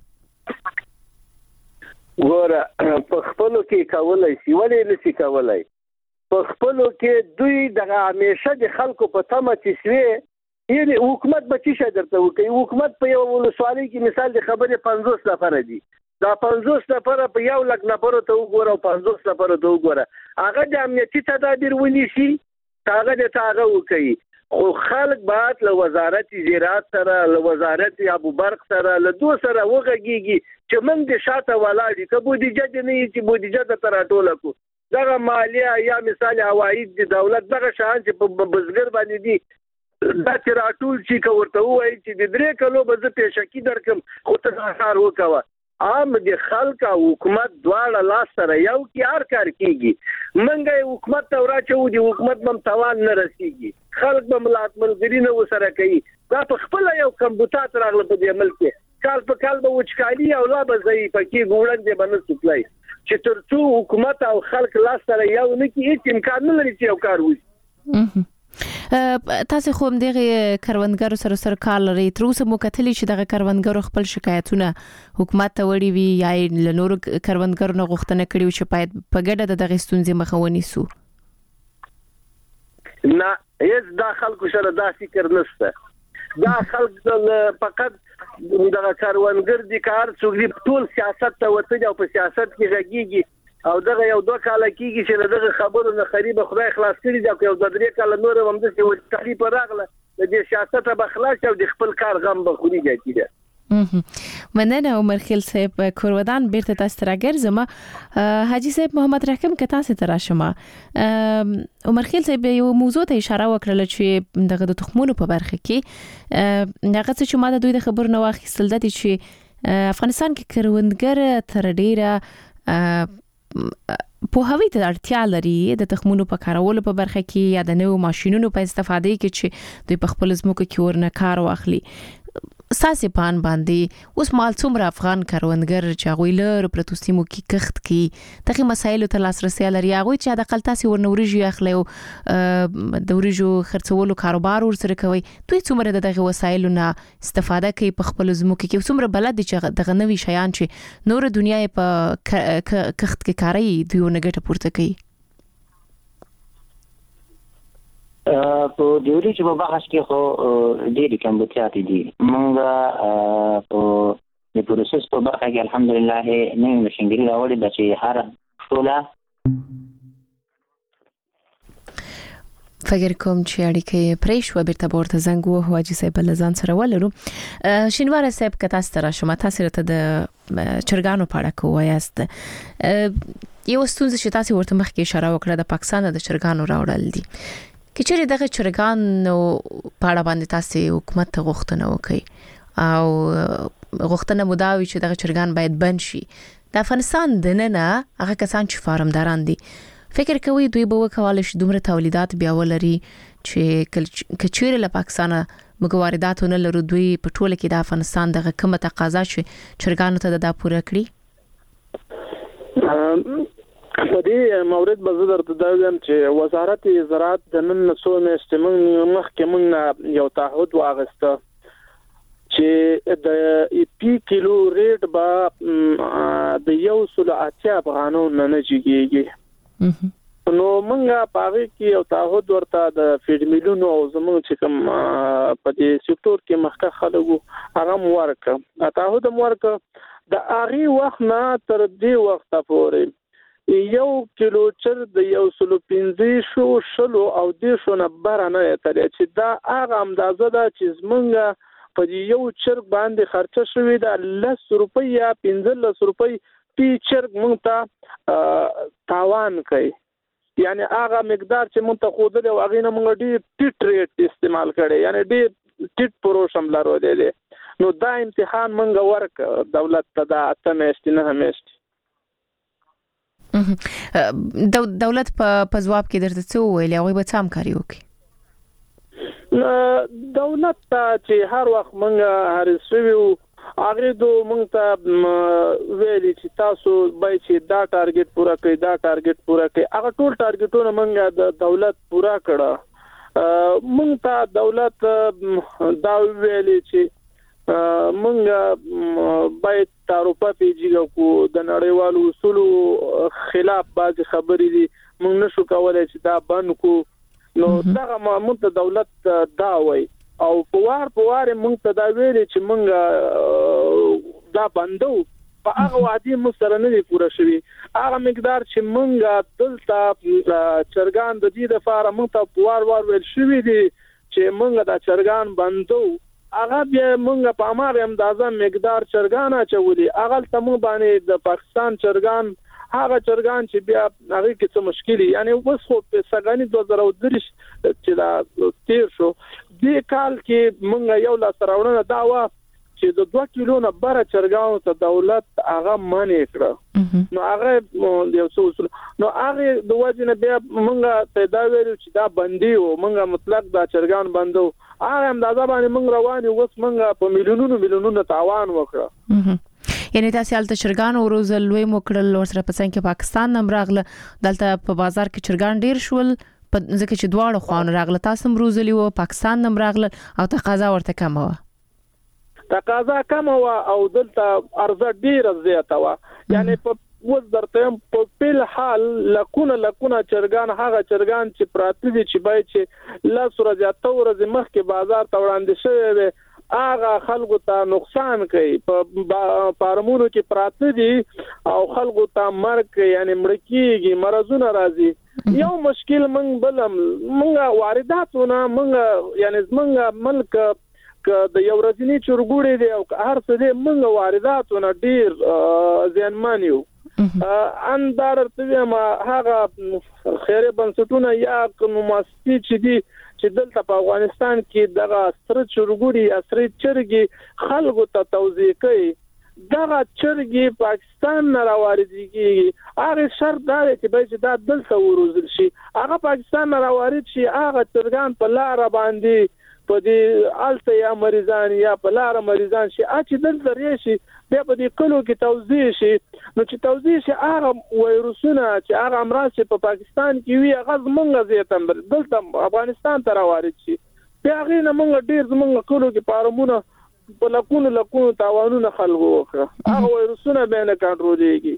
S4: ګوره په خپلو کې کولای شي ولې نشي کولای په خپلو کې دوی دغه همیشه د خلکو په تمه چې شوي یعنی حکومت به چې شه درته وکړي حکومت په یو ولسوالۍ کې مثال د خبرې پنځوس نفر دي دا پنځوس نفر په یو لک نفر ته وګوره او پنځوس نفر ته وګوره هغه د امنیتي تدابیر ونیسي هغه د تاغه وکړي خو خلک بعد له وزارت زراعت سره له وزارت ابو برق سره له دوه سره وغږیږي چې من د شاته ولاړی که بودیجه دې نه چې بودیجه د تراټوله کو دغه مالیه یا مثال عواید د دولت دغه شان چې په بزګر باندې دي دا تراټول چې کوته وای چې د درې کلو به زه پېشکی درکم خو ته کار وکوه عام د خلک او حکومت دواړه لاس سره یو کې هر کار کیږي منګه حکومت ته راچو دی حکومت مم توان نه رسیږي خلک به ملات ملګری نه وسره کوي دا په خپل یو کمبوټات راغله په دې عمل کې کال په کال به وچکالي او لا به ځای پکې ګوړن دې باندې سپلای چې ترڅو حکومت او خلک لاس سره یو نه کې هیڅ امکان نه لري چې یو کار وشي.
S1: تاسو خو هم دغه کروندګرو سره سره کار لري تر اوسه مو کتلی چې دغه کروندګرو خپل شکایتونه حکومت ته وړي وي یا له نورو کروندګرو نه غوښتنه کړي چې باید په ګډه دغه ستونزې مخاوني سو
S4: نه هیڅ دا خلکو سره دا فکر نشته دا خلک فقط دغه کروندګر دي کار څوګي ټول سیاست ته وته او په سیاست کې غږیږي او دغه یو دوه کال کېږي چې دغه خبرو نه خریبه خدای خلاص کړي دا یو د درې کال نور هم د څه تقریبا راغله د دې سیاست به خلاص او د خپل کار غم به خوري جاتي ده.
S1: مننه عمر خیل صاحب کورودان بیرته تاسو ته راګرځم حاجی صاحب محمد رحیم که تاسو ته راشم عمر خیل صاحب یو موضوع ته اشاره وکړه چې دغه د تخمونو په برخه کې دغه څه چې ما د دوی د خبرو نو واخیستل د چې افغانستان کې کروندګر تر ډیره په هوی ته اړتیا لري د تخمونو په کارولو په برخه کې یا د نوو ماشينونو په استفادې کې چې دوی په خپل ځمکو کې ورنه کار واخلي ساسي پان باندې اوس مال څومره افغان کروندګر چې غوي لر پرتو سیمو کې کښت کی دغه مسایلو ته لاسرسي لري هغه چې د قلتاسي ورنوريږي اخلي او د ورجو خرڅولو کاروبار ورسره کوي دوی څومره دغه وسایلو نه استفاده کوي په خپل ځمکو کې څومره بلد چې دغه نوي شیان چې نور دنیا په کښت کې کاری دوی نه ګټه پورته کوي.
S5: په دیوري چې په بحث کې خو ډېری کمبوټیات دي موږ په د پروسس په برخه کې الحمدلله نه مشنګری راوړي د چې هر ټوله
S1: فکر کوم چې اړیکې پرې شو بیرته ورته زنګ وو حاجی صاحب لزان سره ولرو شینوار صاحب کته ستاره شما تاسو ته د چرګانو په اړه کویاست یو ستونزه چې تاسو ورته مخکې اشاره وکړه د پاکستان د چرګانو راوړل دي کچېره دغه چرګانو په اړه باندې تاسو حکومت ته غوښتنه وکړي او غوښتنه مداوي چې دغه چرګان باید بند شي د افغانستان د نه هغه کسان چې فارمداران دي فکر کوي دوی به وکولای شي دومره تولیدات بیا ولري چې کچېره له پاکستان موږ وارداتونه لرو دوی په ټوله کې د افغانستان دغه کومه تقاضا چې چرګانو ته د پوره کړی
S4: په دې مورد به زه درته دا وایم چې وزارت زراعت د نن څو میاشتې موږ مخکې موږ یو تعهد واغسته چې د پی کیلو ریټ به د یو سل اتیا افغانو نه نه جګیږي. نو موږ په هغه کې یو تعهد ورته د فیډ میلونو او زموږ چې کوم په دې سکتور کې مخکې خلکو هغه ورکه تعهد ورکه د هغه وخت نه تر دې وخت پورې یو کیلو چرګ د یو سلو پنځه شو شلو او د شو نه برانه ترې چې دا هغه اندازه ده چې زمونږ په یو چرګ باندې خرچه شوې ده لس روپۍ یا پنځلس روپۍ پی چرګ مونږ ته تاوان کوي. یعنی هغه مقدار چې مونږ ته خوده او هغه نه مونږ ډېر ټیټ ریټ استعمال کړي یعنی ډېر ټیټ پروشم لرو دی. نو دا امتحان مونږ ورک دولت ته دا اتمشت نه همشت
S1: دولت په ځواب کې درته څه ویل او به څه همکاري وکړي؟
S4: دولت ته چې هر وخت مونږ هرڅویو هغه دوه مونږ ته ویلي چې تاسو به چې دا ټارګټ پورا کړئ دا ټارګټ پورا کړئ هغه ټول ټارګټونه مونږ د دولت پورا کړه. مونږ ته دولت دا ویلي چې مونږ باید تعرفه پیجیږو کو د نړیوالو اصولو خلاف بعض خبرې دي مونږ نشو کولای چې دا بند کو. نو دا مونږ ته دولت دا وای او په وار په وار مونږ ته دا ویلي چې مونږ دا بندو په هغه وادي مسره نه پوره شوی هغه مقدار چې مونږ دلته چرګان د دې لپاره مونږ ته په وار وار ویل شوی دي چې مونږ دا چرګان بندو هغه بیا مونږ په امر اندازه مقدار چرګان اچولي هغه ته مونږ باندې د پاکستان چرګان هغه چرګان چې بیا هغه کې څه مشکلي یعنی اوس خو په سګانی دوه زره او درې چې دا تیر شو دې کال کې مونږ یو لاس راوړنه دا و چې د دوه کیلو نه بره چرګانو ته دولت هغه مانع کړ. نو هغه یو څه اصول نو هغه د وجنه بیا مونږ ته دا ویل چې دا بندي او مونږ مطلق دا چرګان بندو هغه اندازه باندې مونږ روان یو اوس مونږ په میلیونونو میلیونونو تاوان وکړه.
S1: یعنی تاسو الته چرګان او روزلوي موکړل ورسره په څنګه کې پاکستان نم راغله دلته په بازار کې چرګان ډیر شول په ځکه چې دواړه خوان راغله تاسو هم روزلي او پاکستان نم راغله او تقاضا ورته کم و
S4: تقاضا کم و او دلته ارزه ډیره زیاته و یعنی په وز درته په بل حال لکونه لکونه چرګان هغه چرګان چې پراته دي چې باید چې لا سره زیاته ورځ مخکې بازار ته وړاندې شوی هغه خلکو ته نقصان کوي په فارمونو کې پراته دي او خلکو ته مرګ یعنی مړکیږي مرزونه راځي یو مشکل منګ بلم منګه وارداتونه منګه یعنی منګه ملک ک د یو ورځنی چرګوړي دي او هر څه دي منګه وارداتونه ډیر زیانمانیو ان دارته ما هغه خیره بنسټونه یا کوم ماستی چې دي چې دلته په افغانستان کې دغه ستر چرګوړي اثري چرګي خلکو ته توزیع کوي دغه چرګي پاکستان نه راوړيږي هغه شرط دا چې به چې دا دلته وروزل شي هغه پاکستان نه راوړي شي هغه چرګان په لار باندې په دې الته یا مریضان یا په لار مریضان شي چې دلته ریشي بیا په دې کلو کې توزیع شي نو چې توزیع شي هغه وایروسونه چې هغه امراض چې په پاکستان کې وي هغه زمونږ زیاتم دلته افغانستان ته راوړي شي بیا هغه نه مونږ ډیر زمونږ کلو کې فارمونه په لکونو لکونو تاوانونه خلکو وکړه هغه وایروسونه به نه کنټرولېږي.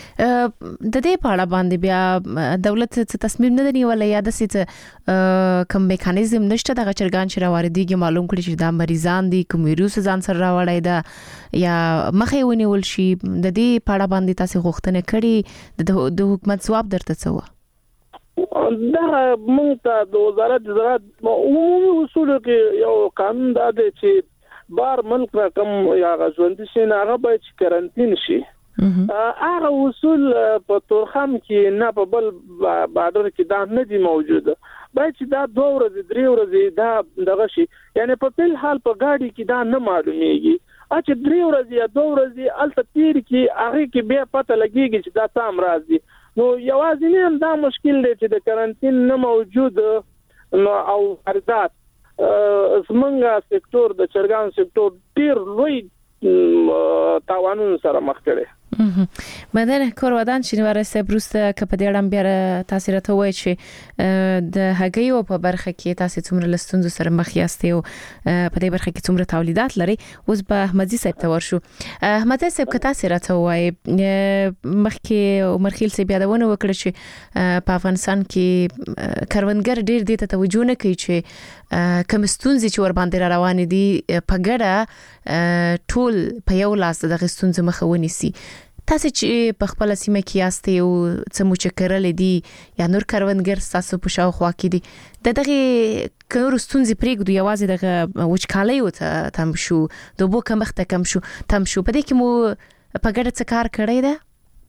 S1: د دې په اړه باندې بیا دولت څه تصمیم نه نیولای یا د څه کوم میکانیزم نشته د چرګان چې راوړديږي معلوم کړي چې دا مریضان دي کوم ویروس ځان سره راوړی دا یا مخې ونیول شي د دې په اړه باندې تاسو غوښتنه کړې د حکومت ځواب درته څه و؟
S4: دا موږ ته د وزارت زراعت عمومي اصول کې یو قانون دا دی چې بار ملک رقم یا غزوندي شي نه هغه باید کرنټین شي هغه اصول په تورخم کې نه په بل بارډر کې دا نه دي موجوده باید چې دا دوه ورځې درې ورځې دا دغه شي یعنی په بل حال په گاډي کې دا نه معلومیږي چې درې ورځې یا دوه ورځې الته تیر کې هغه کې بیا پته لګيږي چې دا څه امراض دي نو یوازې هم دا مشکل دی چې د کرنټین نه موجود نو او واردات زمونږ سکتور د چرګان سکتور ډیر لوی تاوانونو سره مخ کړي
S1: مدنه کورودان چې ورسته بروسته کپ د اړم بیا تاسو راته وای چې د هګیو په برخه کې تاسو څومره لستونز سره مخ یاستئ او په دې برخه کې څومره تولیدات لري. اوس به احمدزي صاحب ته ورشو. احمدزي صاحب که تاسو راته وای مخکې عمر خیل صاحب یادونه وکړه چې په افغانستان کې کروندګر ډیر دې ته توجه نه کوي چې کوم ستونزې چې ور باندې روان دي په ګډه ټول په یو لاس د غستونز مخاوني سي. تاسو چې په خپل سیمه کې یاستئ او څه مو چې کړل دي یا نور کروندګر تاسو په شاوخوا کې دي د دغه کور ستونزې پرېږدو یوازې دغه وچکالۍ او ته تم شو د بو کمخت کم شو تم شو په دې کې مو په ګډه څه کار کړی ده؟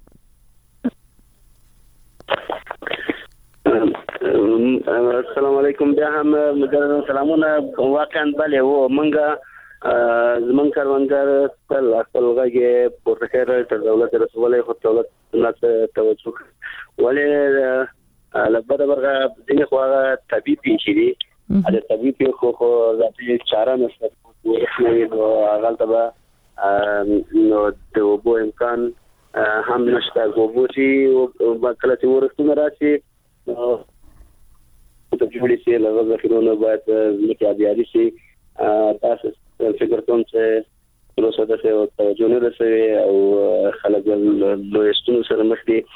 S3: السلام علیکم بیا هم مګر سلامونه. واقعا بله و منګه زمون کاروانګر خپل خپل غږی پورته کړی تر دولت رسولای خو دولت نه توجه ولې لبد برغه دغه خو طبيعي پیښې دي د طبيعي خو خو ذاتي چاره نشته ورسنوي نو غلطه به نو د وبو امکان هم نشته وبوتي او کله چې ورسونه راشي ته جوړی شي له ذخیرونو باید لکه دیاري شي تاسو فکر کوم چې پروسه د څه او توجه نه رسوي او خلک له استونو سره مخ دي.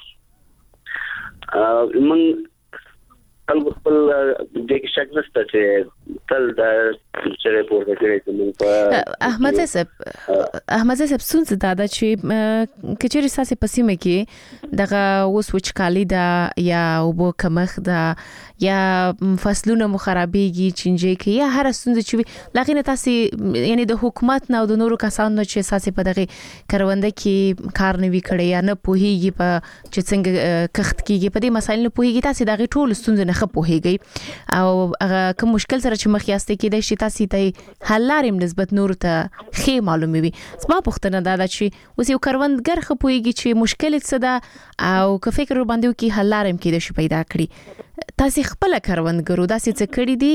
S3: من خلک خپل د کې شک نشته چې تل د چیرې پورته کېږي چې
S1: احمد صاحب احمد صاحب سونځ دا د چې کچېری ساسي پسیمه کې دغه اوس وچکالي دا یا وبو کمخ دا یا فصلونه مخربيږي چنجي کې یا هر سونځ چې لغینه تاسو یعنی د حکومت نه او د نورو کسانو چې ساسي په دغه کرونده کې کار نه وی کړی یا نه پوهیږي په چې څنګه کخت کېږي په دې مسایل نه پوهیږي تاسو دغه ټول سونځ نه خپوهیږي او هغه کوم مشکل سره چې مخ یاسته کې د شي تاسو ته حل لارم نسبت نور ته خې معلومي وي. زما پوښتنه دا ده چې اوس یو کروندګر خپويږي چې مشکل څه ده او که فکر باندې وکي حل لارم کې د شي پیدا کړی. تاسو خپل کروندګرو داسې څه کړی دي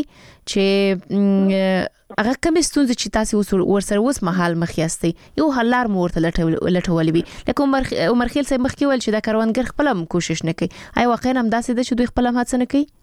S1: چې هغه کوم ستونزې چې تاسو ورسره اوس مهال مخ یاستئ یو حل لار مو ورته لټولې وي لکه عمر عمر خیل صاحب مخ کې ول چې دا کروندګر خپل هم کوشش نه کوي. آی واقعا هم داسې ده چې دوی خپل هم هڅه نه کوي؟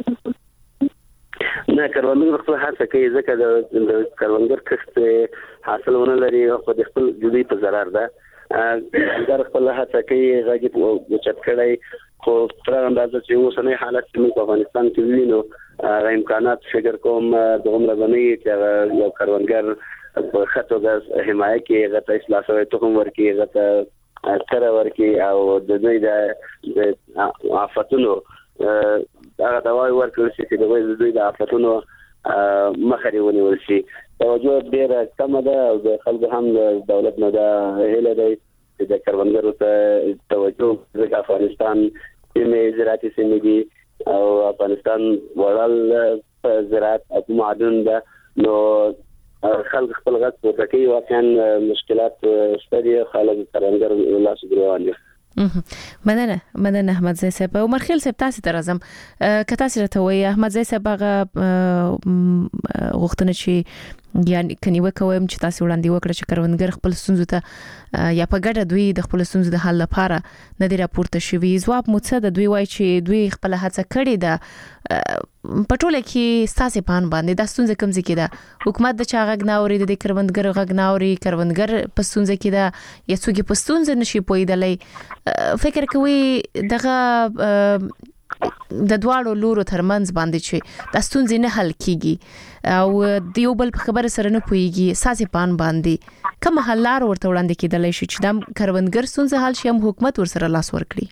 S3: نه کروندګر خپل هڅه کوي ځکه د کروندګر کښت حاصلونه لري خو د خپل جدي په ضرر ده. کروندګر خپل هڅه کوي غږی په چت کړی خو تر اندازه چې اوسنۍ حالت چې په افغانستان کې وینو غو امکانات فکر کوم د عمر غنی چې یو کروندګر په خاطر د حمایت کې غته اصلاح شوی تخم ورکی غته تر ورکی او د دوی د آفتونو هغه دواي ورکړل شي چې د دوی د آفتونو مخري ونیول شي. توجه ډیره کم ده او د خلکو هم د دولت نه ده هله دی چې د کروندګرو ته توجه د افغانستان سیمې زراعتي سیمې دي او افغانستان وړل په زراعت او معدن ده نو خلک خپل غږ پورته کوي. واقعا مشکلات شته دي خلک کروندګر لاس ګروان دي.
S1: مننه مننه احمد زي صاحب. عمر خیل صاحب تاسو ته راځم که تاسو راته وایي احمد زي صاحب هغه غوښتنه چې یعنی کني وکوم چې تاسو وړاندې وکړه چې کروندګر خپل ستونزې ته یا په ګډه دوی د خپل ستونزې د حل لپاره نه دی راپورته شوی. ځواب مو څه د دوی وایي چې دوی خپل هڅه کړې ده په ټوله کې ستاسو پان باندې د ستونزې کم ځکه ده حکومت د چا غږ نه اوري د کروندګر غږ نه اوري کروندګر په ستونزې کې ده یا څوک په ستونزې نشي پویدلای. فکر کوي دغه د دواړو لورو ترمنځ باندې چې د ستونزې نه حل کیږي او د یو بل په خبره سره نه پويږي ساسي پان باندې کوم حل لار ورته وړاندې کیدلای شي چې د کروندګر ستونزې حل شي هم حکومت ورسره لاس ورکړي؟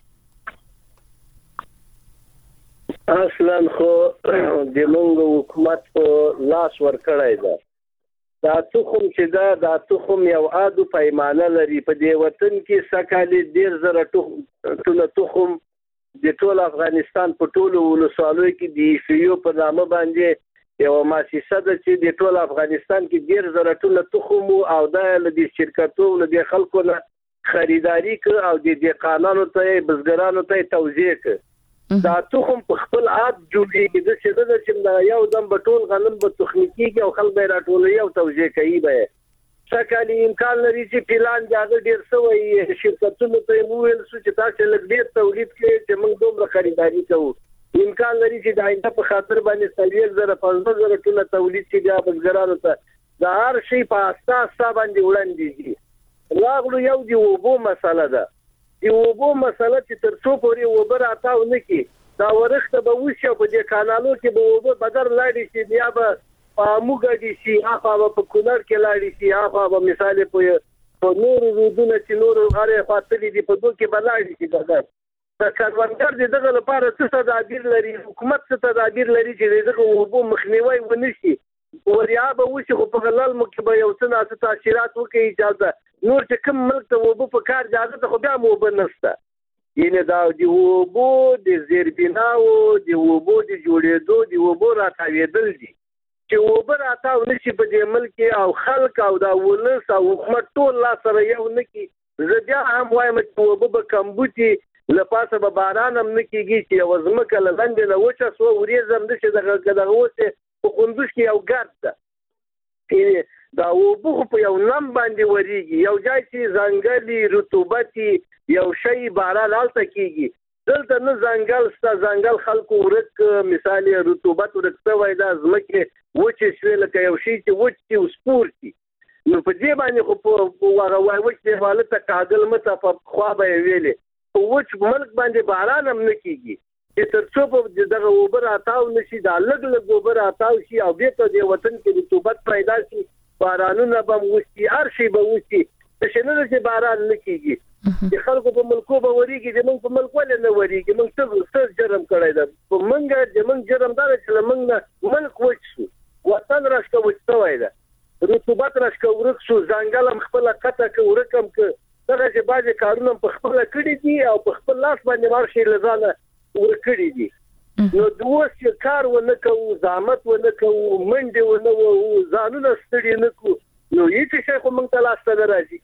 S4: اصلا خو د موږ حکومت په لاس ورکړای دا دا تخم چې دا دا تخم یو عادو پیمانه لري په دې وطن کې سکالي ډیر زره تخم تخم د ټول افغانستان په ټولو ولسوالۍ کې د فیو په نامه باندې یو مؤسسه ده چې د ټول افغانستان کې ډیر زره ټول تخم او د د شرکتو له د خلکو نه خریداري ک او د د قانونو ته بزګرانو ته توزیع ک دا تخم په خپل عاد جوړیږي د څه د چې یو دم په ټول غنم په تخنیکی کې او خلک به راټولوي او توزیع کوي به څکالي امکان لري چې پلان جاګه ډیر سوی شرکتونو ته مو ویل چې تاسو لږ ډیر تولید کړئ چې موږ دومره خریداري کوو. امکان لري چې د آینده په خاطر باندې څلور زره پنځه زره ټنه تولید چې بیا بزګرانو ته د هر شي په اساس باندې وړاندې راغلو. یو دی وبو مسله ده. دی وبو مسله چې تر څو پورې وبر اتاو نه کی دا ورخته به وشي په دې کانالو کې به وبو بدر لاړي شي بیا به په موګه دي شي هغه په کونړ کې لاړي شي هغه به مثال په په نور رودونه چې نور غاره فاصله دي په دوه کې بلاړي شي بدر. د کاروانګر دغه لپاره څه تدابیر لري حکومت څه تدابیر لري چې دغه وبو مخنیوي ونشي وریا به وشي خو په غلال مو کې به یو څه نه تاثیرات وکړي اجازه نور چې کوم ملک ته وبو په کار اجازه ته خو بیا مو بنسته. یعنی دا دی وبو د زیربناو دی وبو د جوړېدو دی وبو راتاوېدل دي چې وبو راتاو نشي په دې ملک او خلک او دا ولس او حکومت ټول لا سره یو نکي. زه بیا هم وایم چې وبو به کمبوتي لپاسه به باران هم نکیږي چې یو ځمکه لنډه نه وچه سو ورېزم د چې دغه دغه وسه په قندوز کې یو ګرد ده دا وبو په یو نم باندې وريږي یو ځای چې ځنګلي رطوبتي یو شی باران الته کیږي دلته نه ځنګل ستا ځنګل خلکو ورک مثال رطوبت ورکته وای دا ځمکه وچه شوی لکه یو شی چې وچ او سپورتي نو په دې باندې خو په هغه وای وچ په حالت کاغل مته په خوا به ویلې په وچ ملک باندې باران هم نکیږي چې تر څو په دغه وبر اتاو نشي دا لګ لګ وبر اتاو شي او به ته د وطن کې رطوبت پیدا شي بارانونه به وشي هر شي به وشي چې نه چې باران نکیږي چې خلکو په ملکو به وريږي چې موږ په ملک ولې نه وريږي موږ څه څه جرم کړی دا په منګه چې موږ جرم دار چې موږ ملک وچو وطن راشته وچوي دا رطوبت راشته ورک شو ځنګل خپل قطه کې ورکم کې دغه چې باز کارونه په خپل کړی دي او په خپل لاس باندې ورشي لزانه ورکړي دي. نو دوه کار ونه کوو زحمت ونه کوو منډه ونه وو ځانونه ستړي نه کو نو هیڅ شي خو موږ ته لاس ته راځي.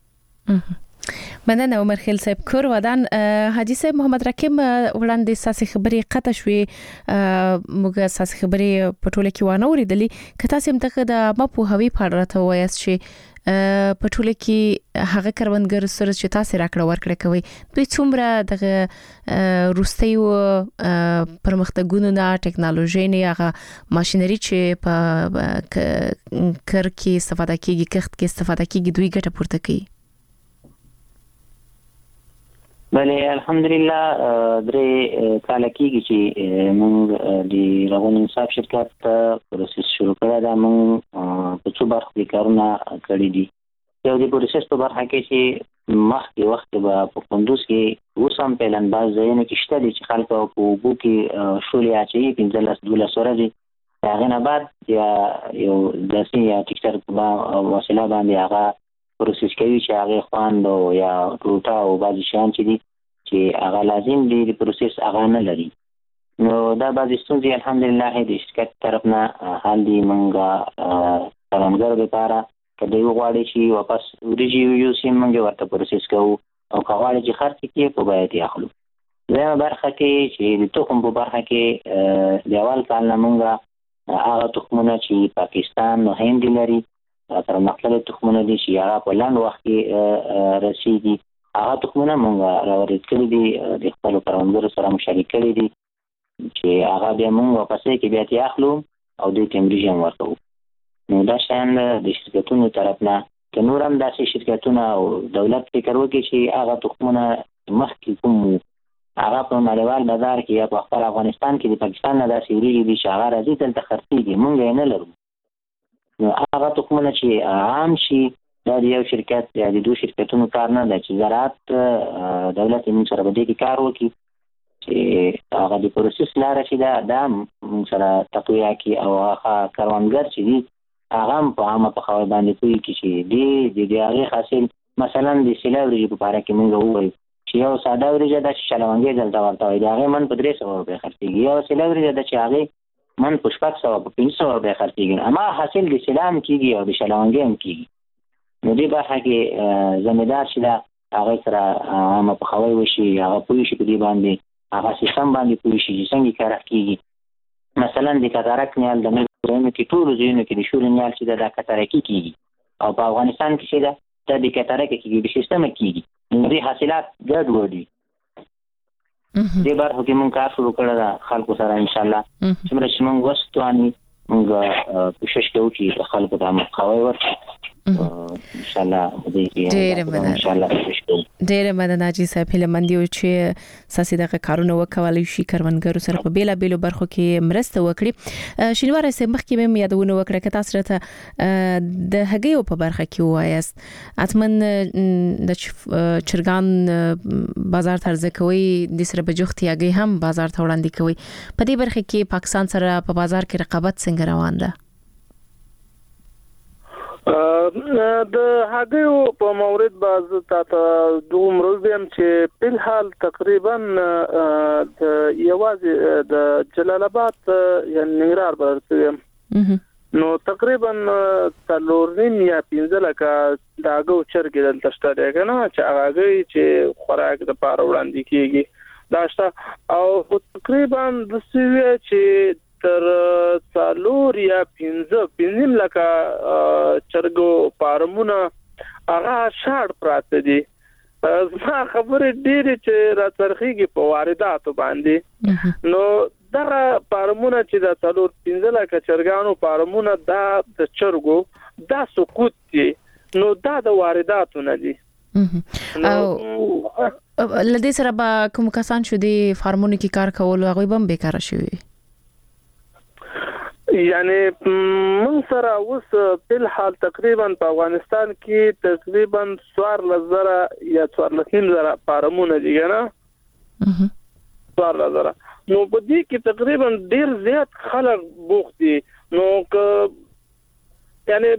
S1: مننه عمر خیل صاحب کور ودان حاجی صاحب محمد رکیم وړاندې ساسي خبري قطع شوې موږ ساسي خبري په ټوله کې وانه ورېدلې کته سم ته د مپو هوی پاړه وایس چې په ټوله کې هغه کروندګر سره چې تاسو راکړه ورکړه کوي دوی څومره د روستي او پرمختګونو نه ټکنالوژي نه هغه ماشينري چې په کر کې استفاده کیږي کښت کې استفاده کیږي دوی ګټه پورته کوي.
S5: بله الحمدلله درې کال کېږي چې موږ د راغون انصاف شرکت پروسس شروع کړی دا موږ په څو برخو کې کارونه کړي دي. یو د پروسس په برخه کې چې مخکې وخت به په کندوز کې اوس هم پلان باز ځایونه کې شته دي چې خلکو په اوبو کې شولې اچوي پنځلس دولس ورځې هغه نه بعد یا یو داسې یا ټیکټر په وسیله باندې هغه پروسس کوي چې هغه خواند او یا ټوټه او بعضی شیان چې دي چې هغه لازم دي د پروسس هغه نه لري. نو دا بعضی ستونزې الحمدلله د شرکت طرف نه حل دي. موږ کروندګر لپاره کله یو غواړي چې واپس ورجی یو سیم موږ ورته پروسس کوو او کاوړي چې خرڅ کړي په باید اخلو. زموږ برخه کې چې د توکم په برخه کې د اول کال نه موږ هغه تخمونه چې پاکستان او هند لري تر مختلف تخمونه دي چې هغه په لاندې وخت کې رسیدي هغه تخمونه موږ راوړل کړي دي د خپل کروندګرو سره مشارکت کړي دي چې هغه بیا موږ واپس کې بیا تاخلو او د تمریجم ورکو. نو دا شان د شرکتونو طرف نه که نور هم داسې شرکتونه او دولت فکر وکړي چې هغه تخمونه مخکې کوم هغه په نړیوال بازار کې یا په خپل افغانستان کې د پاکستان نه داسې وریږي دي چې هغه راځي دلته خرڅېږي موږ یې نه لرو. نو هغه تخمونه چې عام شي دا د یو شرکت یا د دوه شرکتونو کار نه ده چې زراعت دولت موږ سره به دې کې کار وکړي چې هغه د پروسس لاره چې دا دا موږ سره تقویه کړي او هغه کروندګر چې دي هغه هم په عامه په خبر باندې کوي چې دې د هغې حاصل مثلا د سیله وریجې په باره کې موږ ووایو چې یو ساده وریجه ده چې شلونګې دلته ورته وایي د هغې من په درې سوه روپۍ خرڅېږي یو سیله وریجه ده چې هغې من په شپږ سوه په پنځه سوه روپۍ خرڅېږي اما حاصل د سیله هم کېږي او د شلونګې هم کېږي. نو دې برخه کې ذمهدار چې ده هغې سره عامه پخوی وشي هغه پوه شي په دې باندې هغه سیستم باندې پوه شي چې څنګه کار کېږي. مثلا د کتارک نیال د نورو ځایونو کې ټولو ځایونو کې د شولې نیال چې ده دا کتارکي کېږي او په افغانستان کې چې دا د کتره کې کېږي د سیستم کېږي نو دې حاصلات ګډوډ وي. دې برخو کې مونږ کار شروع کړی دا خلکو سره ان شاء الله څومره چې مونږ وستواني مونږ کوشش کوو چې خلکو ته مخاوي ورکړو ان شاء الله دې کې ان شاء الله کوشش کوو.
S1: ډېر مننه جی صاحب هلمند یو چې ساسي دغه کارونه وکولای شي کروندګرو سره په بیلا بیلو برخو کې مرسته وکړي. شینوار سه مخ کې مې یادونه وکړه چې تاسو ته د هګیو په برخه کې وایست اتمن د چرګان بازار ترځ کوي د سره بجوختي هګي هم بازار ته وړاندې کوي. په دې برخه کې پاکستان سره په بازار کې رقابت څنګه روان ده؟
S6: د هغو په مورید باز ته دوم روزم چې په حال تقریبا د یوازې د جلال آباد یا ننګرهار برته نو تقریبا تلورین یا پنځه لکه د هغو چرګ دلته شته کنه چې هغه چې خوراک د پاره وړاندې کیږي دا شته او تقریبا د سوي چې تر څلور یا پنځه پنځم لکه چرګو فارمونه هغه شاړ پراته دي. زما خبره ډیره چې را ترخیږي په وارداتو باندې نو دا فارمونه چې د څلور پنځه لکه چرګانو فارمونه دا د چرګو دا سقوط دي نو دا د وارداتو نه دي.
S1: او لدې سره به کوم کسان شو دي فارمونه کې کار کول هغه هم بیکاره شوی
S6: یعنی من سره اوس په حال تقریبا په افغانستان کې تقریبا څوار لزره یا څوار لسیم زره فارمونه دي کنه څوار لزره نو په دې کې تقریبا ډیر زیات خلک بوخت دي نو که یعنی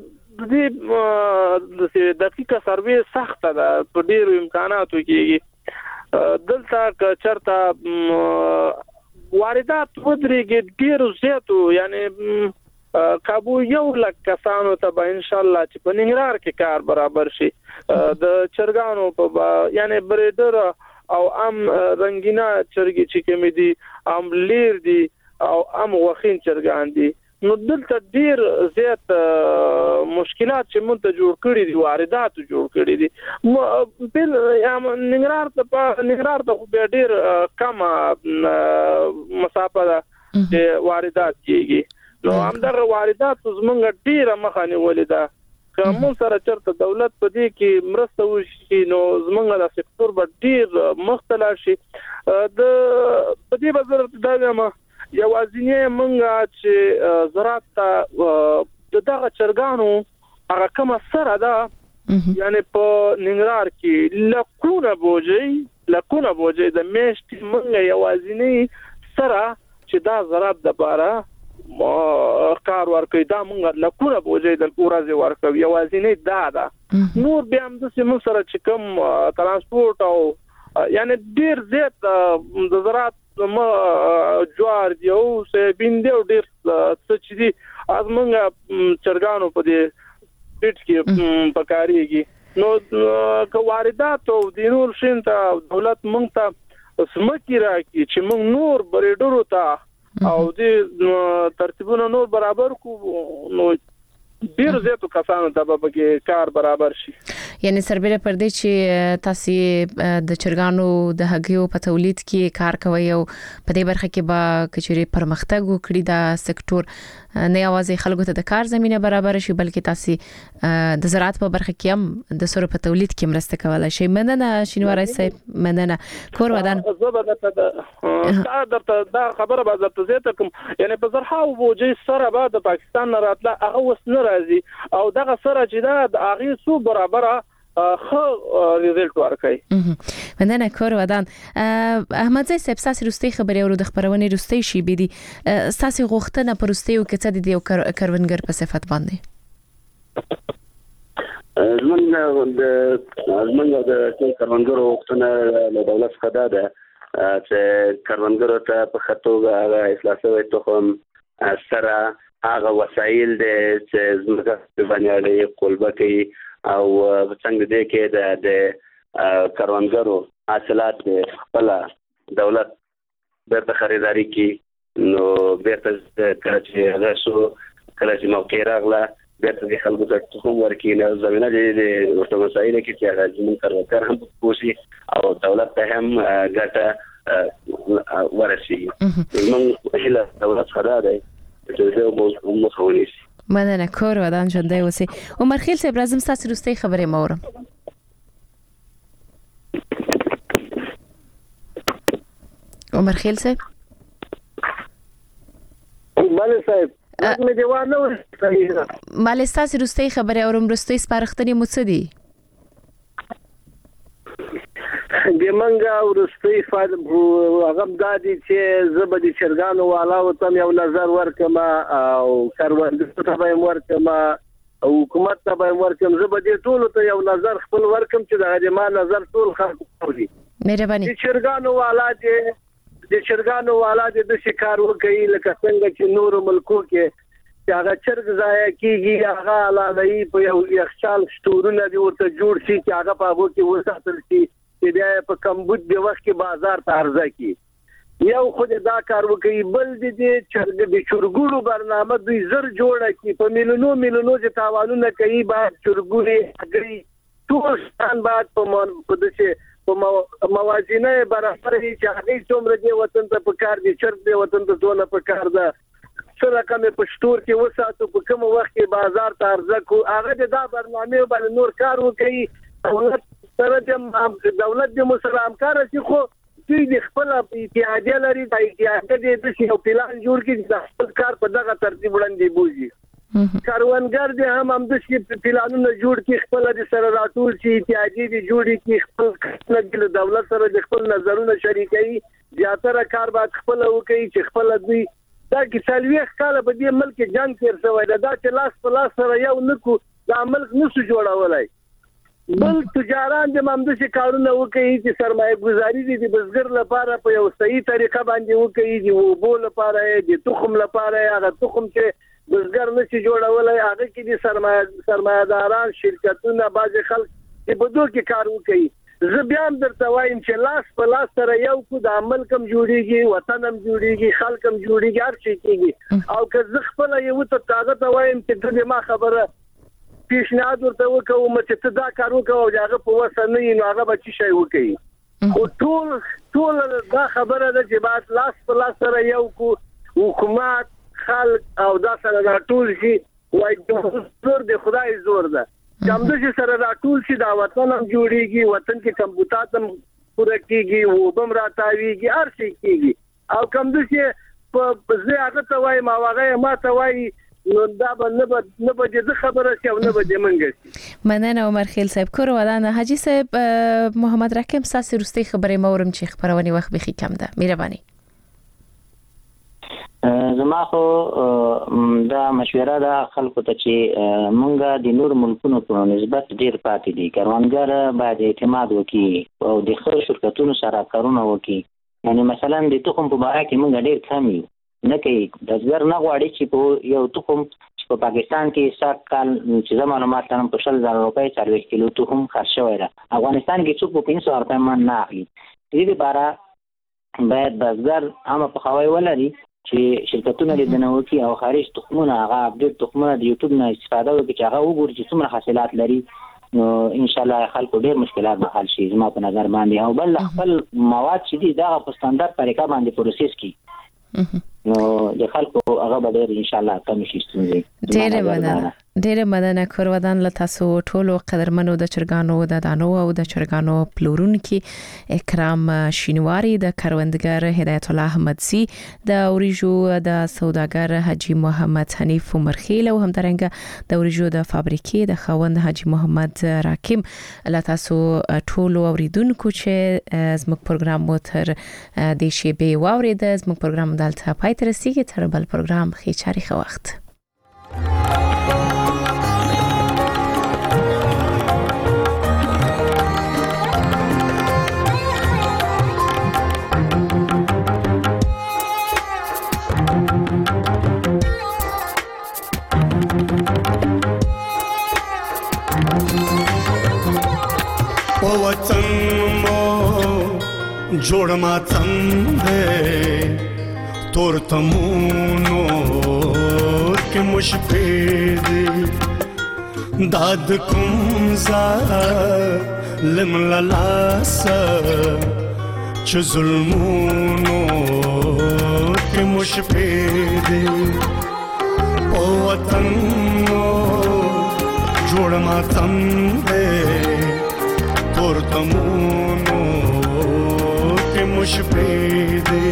S6: دې دقیقه سروي سخته ده په ډیرو امکاناتو کې دلته که چرته واردات ودرېږي ډیر زیاتو یعنی کابو یو لک کسانو ته به ان شاء الله چې په ننګرهار کې کار برابر شي د چرګانو په یعنی بریډر او ام رنگینا چرګي چې کوم دي ام لیر دي او ام وخین چرګان دي نو دلته ډیر زیات مشکلات چې مونږ ته جوړ کړی دي واردات جوړ کړی دي بل ننګرهار ته ننګرهار ته به ډیر کم مسافه ده چې واردات کیږي نو هم دا واردات زمونږ ډیر مخانه ولیدا کوم سره چرته دولت په دې کې مرسته وشي نو زمونږ د سکتور به ډیر مختلف شي د په دې بازار ته دا یوازینی منګه چې زراعت ته دغه چرګانو هغه کوم سره ده یعنی په ننګرهار کې لکونه بوجي لکونه بوجي د میشت منګه یوازینی سره چې دا زراعت د باره کار ورکوي دا منګه لکونه بوجي د ورځې ورکوي یوازینی دا ده نور بیا هم د سیمو سره چې کوم ترانسپورت او یعنی ډیر زیات د زراعت ما جوار دی او سویابین دی او ډیر څه چې دي از موږ چرګانو په دې پیټ کې پکاريږي نو که واردات او د نور شین ته دولت موږ ته سمکی راکړي چې موږ نور بریډرو ته او د ترتیبونو نور برابر کو نو ډیر زیاتو کسانو ته به کې کار برابر شي.
S1: یعنی سربېره پر دې چې تاسو د چرګانو د هګیو په تولید کې کار کوي او په دې برخه کې به کچري پرمختګ وکړي دا سکتور نه یوازې خلکو ته د کار زمينه برابر شي بلکې تاسو د زراعت په برخه کې هم د سره په تولید کې مرسته کولای شي. مننه شینوار صاحب مننه کور ودان
S6: دا درته دا خبره به درته زیاته کوم یعنی په زرهاو بوجي سره به د پاکستان نه راتله هغه وس نه راځي او دغه سره چې دا د هغه سو برابره خو ریزلټ ورکړي.
S1: مننه کور ودان. احمد زئی صاحب ساسي روستي خبري ورو د خبرونه روستي شي بيدي ساسي غوښتنه پر روستي او کته دي او کروندګر په صفت باندې
S3: زمونږ د زمونږ د کروندګرو غوښتنه له دولت څخه ده چې کروندګرو ته په خطوګه هغه اصلاحي تخم سره هغه وسایل دي چې زموږ په باندې قلبه کوي او څنګه دې کې د کروندګرو حاصلات خپل دولت بیرته خریداري کوي نو بیرته کله چې هغه شو کله چې موقع راغله بیرته د خلکو ته تخم ورکړي نه زمينه د ورته مسایل کې چې هغه زموږ کاروبار هم پوسی او دولت ته هم ګټه ورسیږي. موږ هله دولت خدا دی چې زه مو مخاوني
S1: مننه کور ودان ژوندۍ اوسئ. عمر خیل صاحب راځم ستاسو وروستۍ خبرې مورم. عمر خیل صاحب
S4: بله صاحب مې دیوان نو
S1: مالې ستاسو وروستۍ خبرې اورم. وروستۍ سپارښتنې مو څه دي؟
S4: د منګه ورستي فائدہ هغه د دې چې زبدي چرګانو والا او تم یو نظر ورکم او کاروانګر ته به ورکم او حکومت ته به ورکم زبدي ټول ته یو نظر خپل ورکم چې د ما نظر ټول خلک کوي.
S1: مهرباني.
S4: د چرګانو والا دې د چرګانو والا دې د شکار وکړي لکه څنګه چې نور ملکو کې چې هغه چرګ ضایع کیږي هغه علاوه په یو یخچال شتورونه دی ورته جوړ شي چې هغه په هغه کې وساتل شي چې بیا په کمبود د وخت کې بازار ته عرضه کی. یو خو دا کار وکړي بل دې چرګ د چرګونو برنامه دوی زر جوړه کی په میلیونو میلیونو چې تاوانونه کوي بعد چرګونی اګري ټول ستان بعد په په دې په موازینه برابر چې هغه څومره دی وطن ته په کار دي چرګ دی وطن ته دونه په کار ده څنګه کومه پښتور کې وساتو په کوم وخت کې بازار ته عرضه کو هغه دا برنامه باندې نور کار وکړي. دولت سره د دولت د مسلمان کار چې خو دوی د خپل اتحادیه لري د اتحادیه د یو پلان جوړ کړي د خپل کار په دغه ترتیب وړاندې بوزي. کاروانګر دې هم هم د شي پلانونه جوړ کړي خپل د سره راټول شي اتحادیه دې جوړ کړي خپل د دولت سره د خپل نظرونه شریکي زیاتره کار باید خپل وکړي چې خپل دوی دا کې سلويخ کاله په دې ملک جنگ تیر شوی دا چې لاس په لاس سره یو نکو دا ملک نسو جوړولای. بل تجاران د ممدوشي کارونه وکړي چې سرمایه گذاري دي د بزګر لپاره په یو صحیح طریقه باندې وکړي د وبو لپاره د تخم لپاره هغه تخم چې بزګر نشي جوړولای هغه کې د سرمایه سرمایه‌داران شرکتونه باز خلک په بدو کې کار وکړي. زه بیا هم درته وایم چې لاس په لاس سره یو کو د عمل کم جوړیږي وطن هم جوړیږي خلک هم جوړیږي هر شي کېږي. او که زه خپل یو ته طاقت وایم چې د ما خبره پیشنهاد ورته وکوم چې ته دا کار وکاو او هغه په وسه نه نو هغه به چی شي وکړي. خو ټول ټول دا خبره ده چې بعد لاس په لاس سره یو کو حکومت خلک او دا سره راټول شي وای زور د خدای زور ده کوم چې سره راټول شي دا وطن هم جوړیږي وطن کې کمبوتات هم پوره کیږي وبم راتاویږي هر شي کیږي. او کوم چې په زه هغه ته وای ما هغه ما ته وای نو دا به نه به نه به د خبره شي او نه به د منګي.
S1: مننه عمر خیل صاحب کور ودان. حاجی صاحب محمد رحیم ساسي رستي خبرې مورم چې خبرونه وخت بخي کم ده. مهرباني.
S5: زما خو دا مشوره ده خلکو ته چې مونږه د نور ملکونو په نسبت ډیر پاتې دي. کاروانګر باید اعتماد وکړي او د خپل شرکتونو سره کارونه وکړي. یعنی مثلا د تخم په باره کې مونږ ډیر کم یو نه کوي. دزګر نه غواړي چې په یو تخم چې په پاکستان کې سات کال چې معلومات لرم په شل زره روپۍ څلوېښت کیلو تخم خرڅ شوی دی. افغانستان کې څوک په پنځه سوه روپۍ من نه اخلي. دې لپاره باید دزګر هم په خوای ولري چې شرکتونه لیدنه وکړي او خارج تخمونه هغه اپډیټ تخمونه د یوټیوب نه استفاده وکړي چې هغه وګوري چې څومره حاصلات لري. نو ان شاء الله خلکو ډیر مشکلات به حل شي زما په نظر باندې. او بل خپل مواد چې دي دا په ستاندرد طریقه باندې پروسس کړي نو د خلکو هغه به ډیر ان شاء الله کم شي ستونزې.
S1: ډیر مننه ډیر مننه کور ودان له تاسو ټولو قدرمنو د چرګانو د دانو او د چرګانو پلورونکو اکرام شینواری د کاروندګر هدایت الله احمدزی د اوریجو د سوداګر حاجی محمد حنیف عمرخیل او همدارنګه د اوریجو د فابریکې د خوند حاجی محمد راکیم له تاسو ټولو اوریدونکو چې زموږ پروګرام مو تر د شی به واورید زموږ پروګرام دلته پای ته رسیدي. تر بل پروګرام خې چاري خو وخت
S7: وطن مو جوړ ما څنګه تور تمونو کې مشفید داد کوم ظالم للاسه چې ظلمونو کې مشپېدې او وطن مو جوړ ماتم دې تورتمونو کې مشپېدې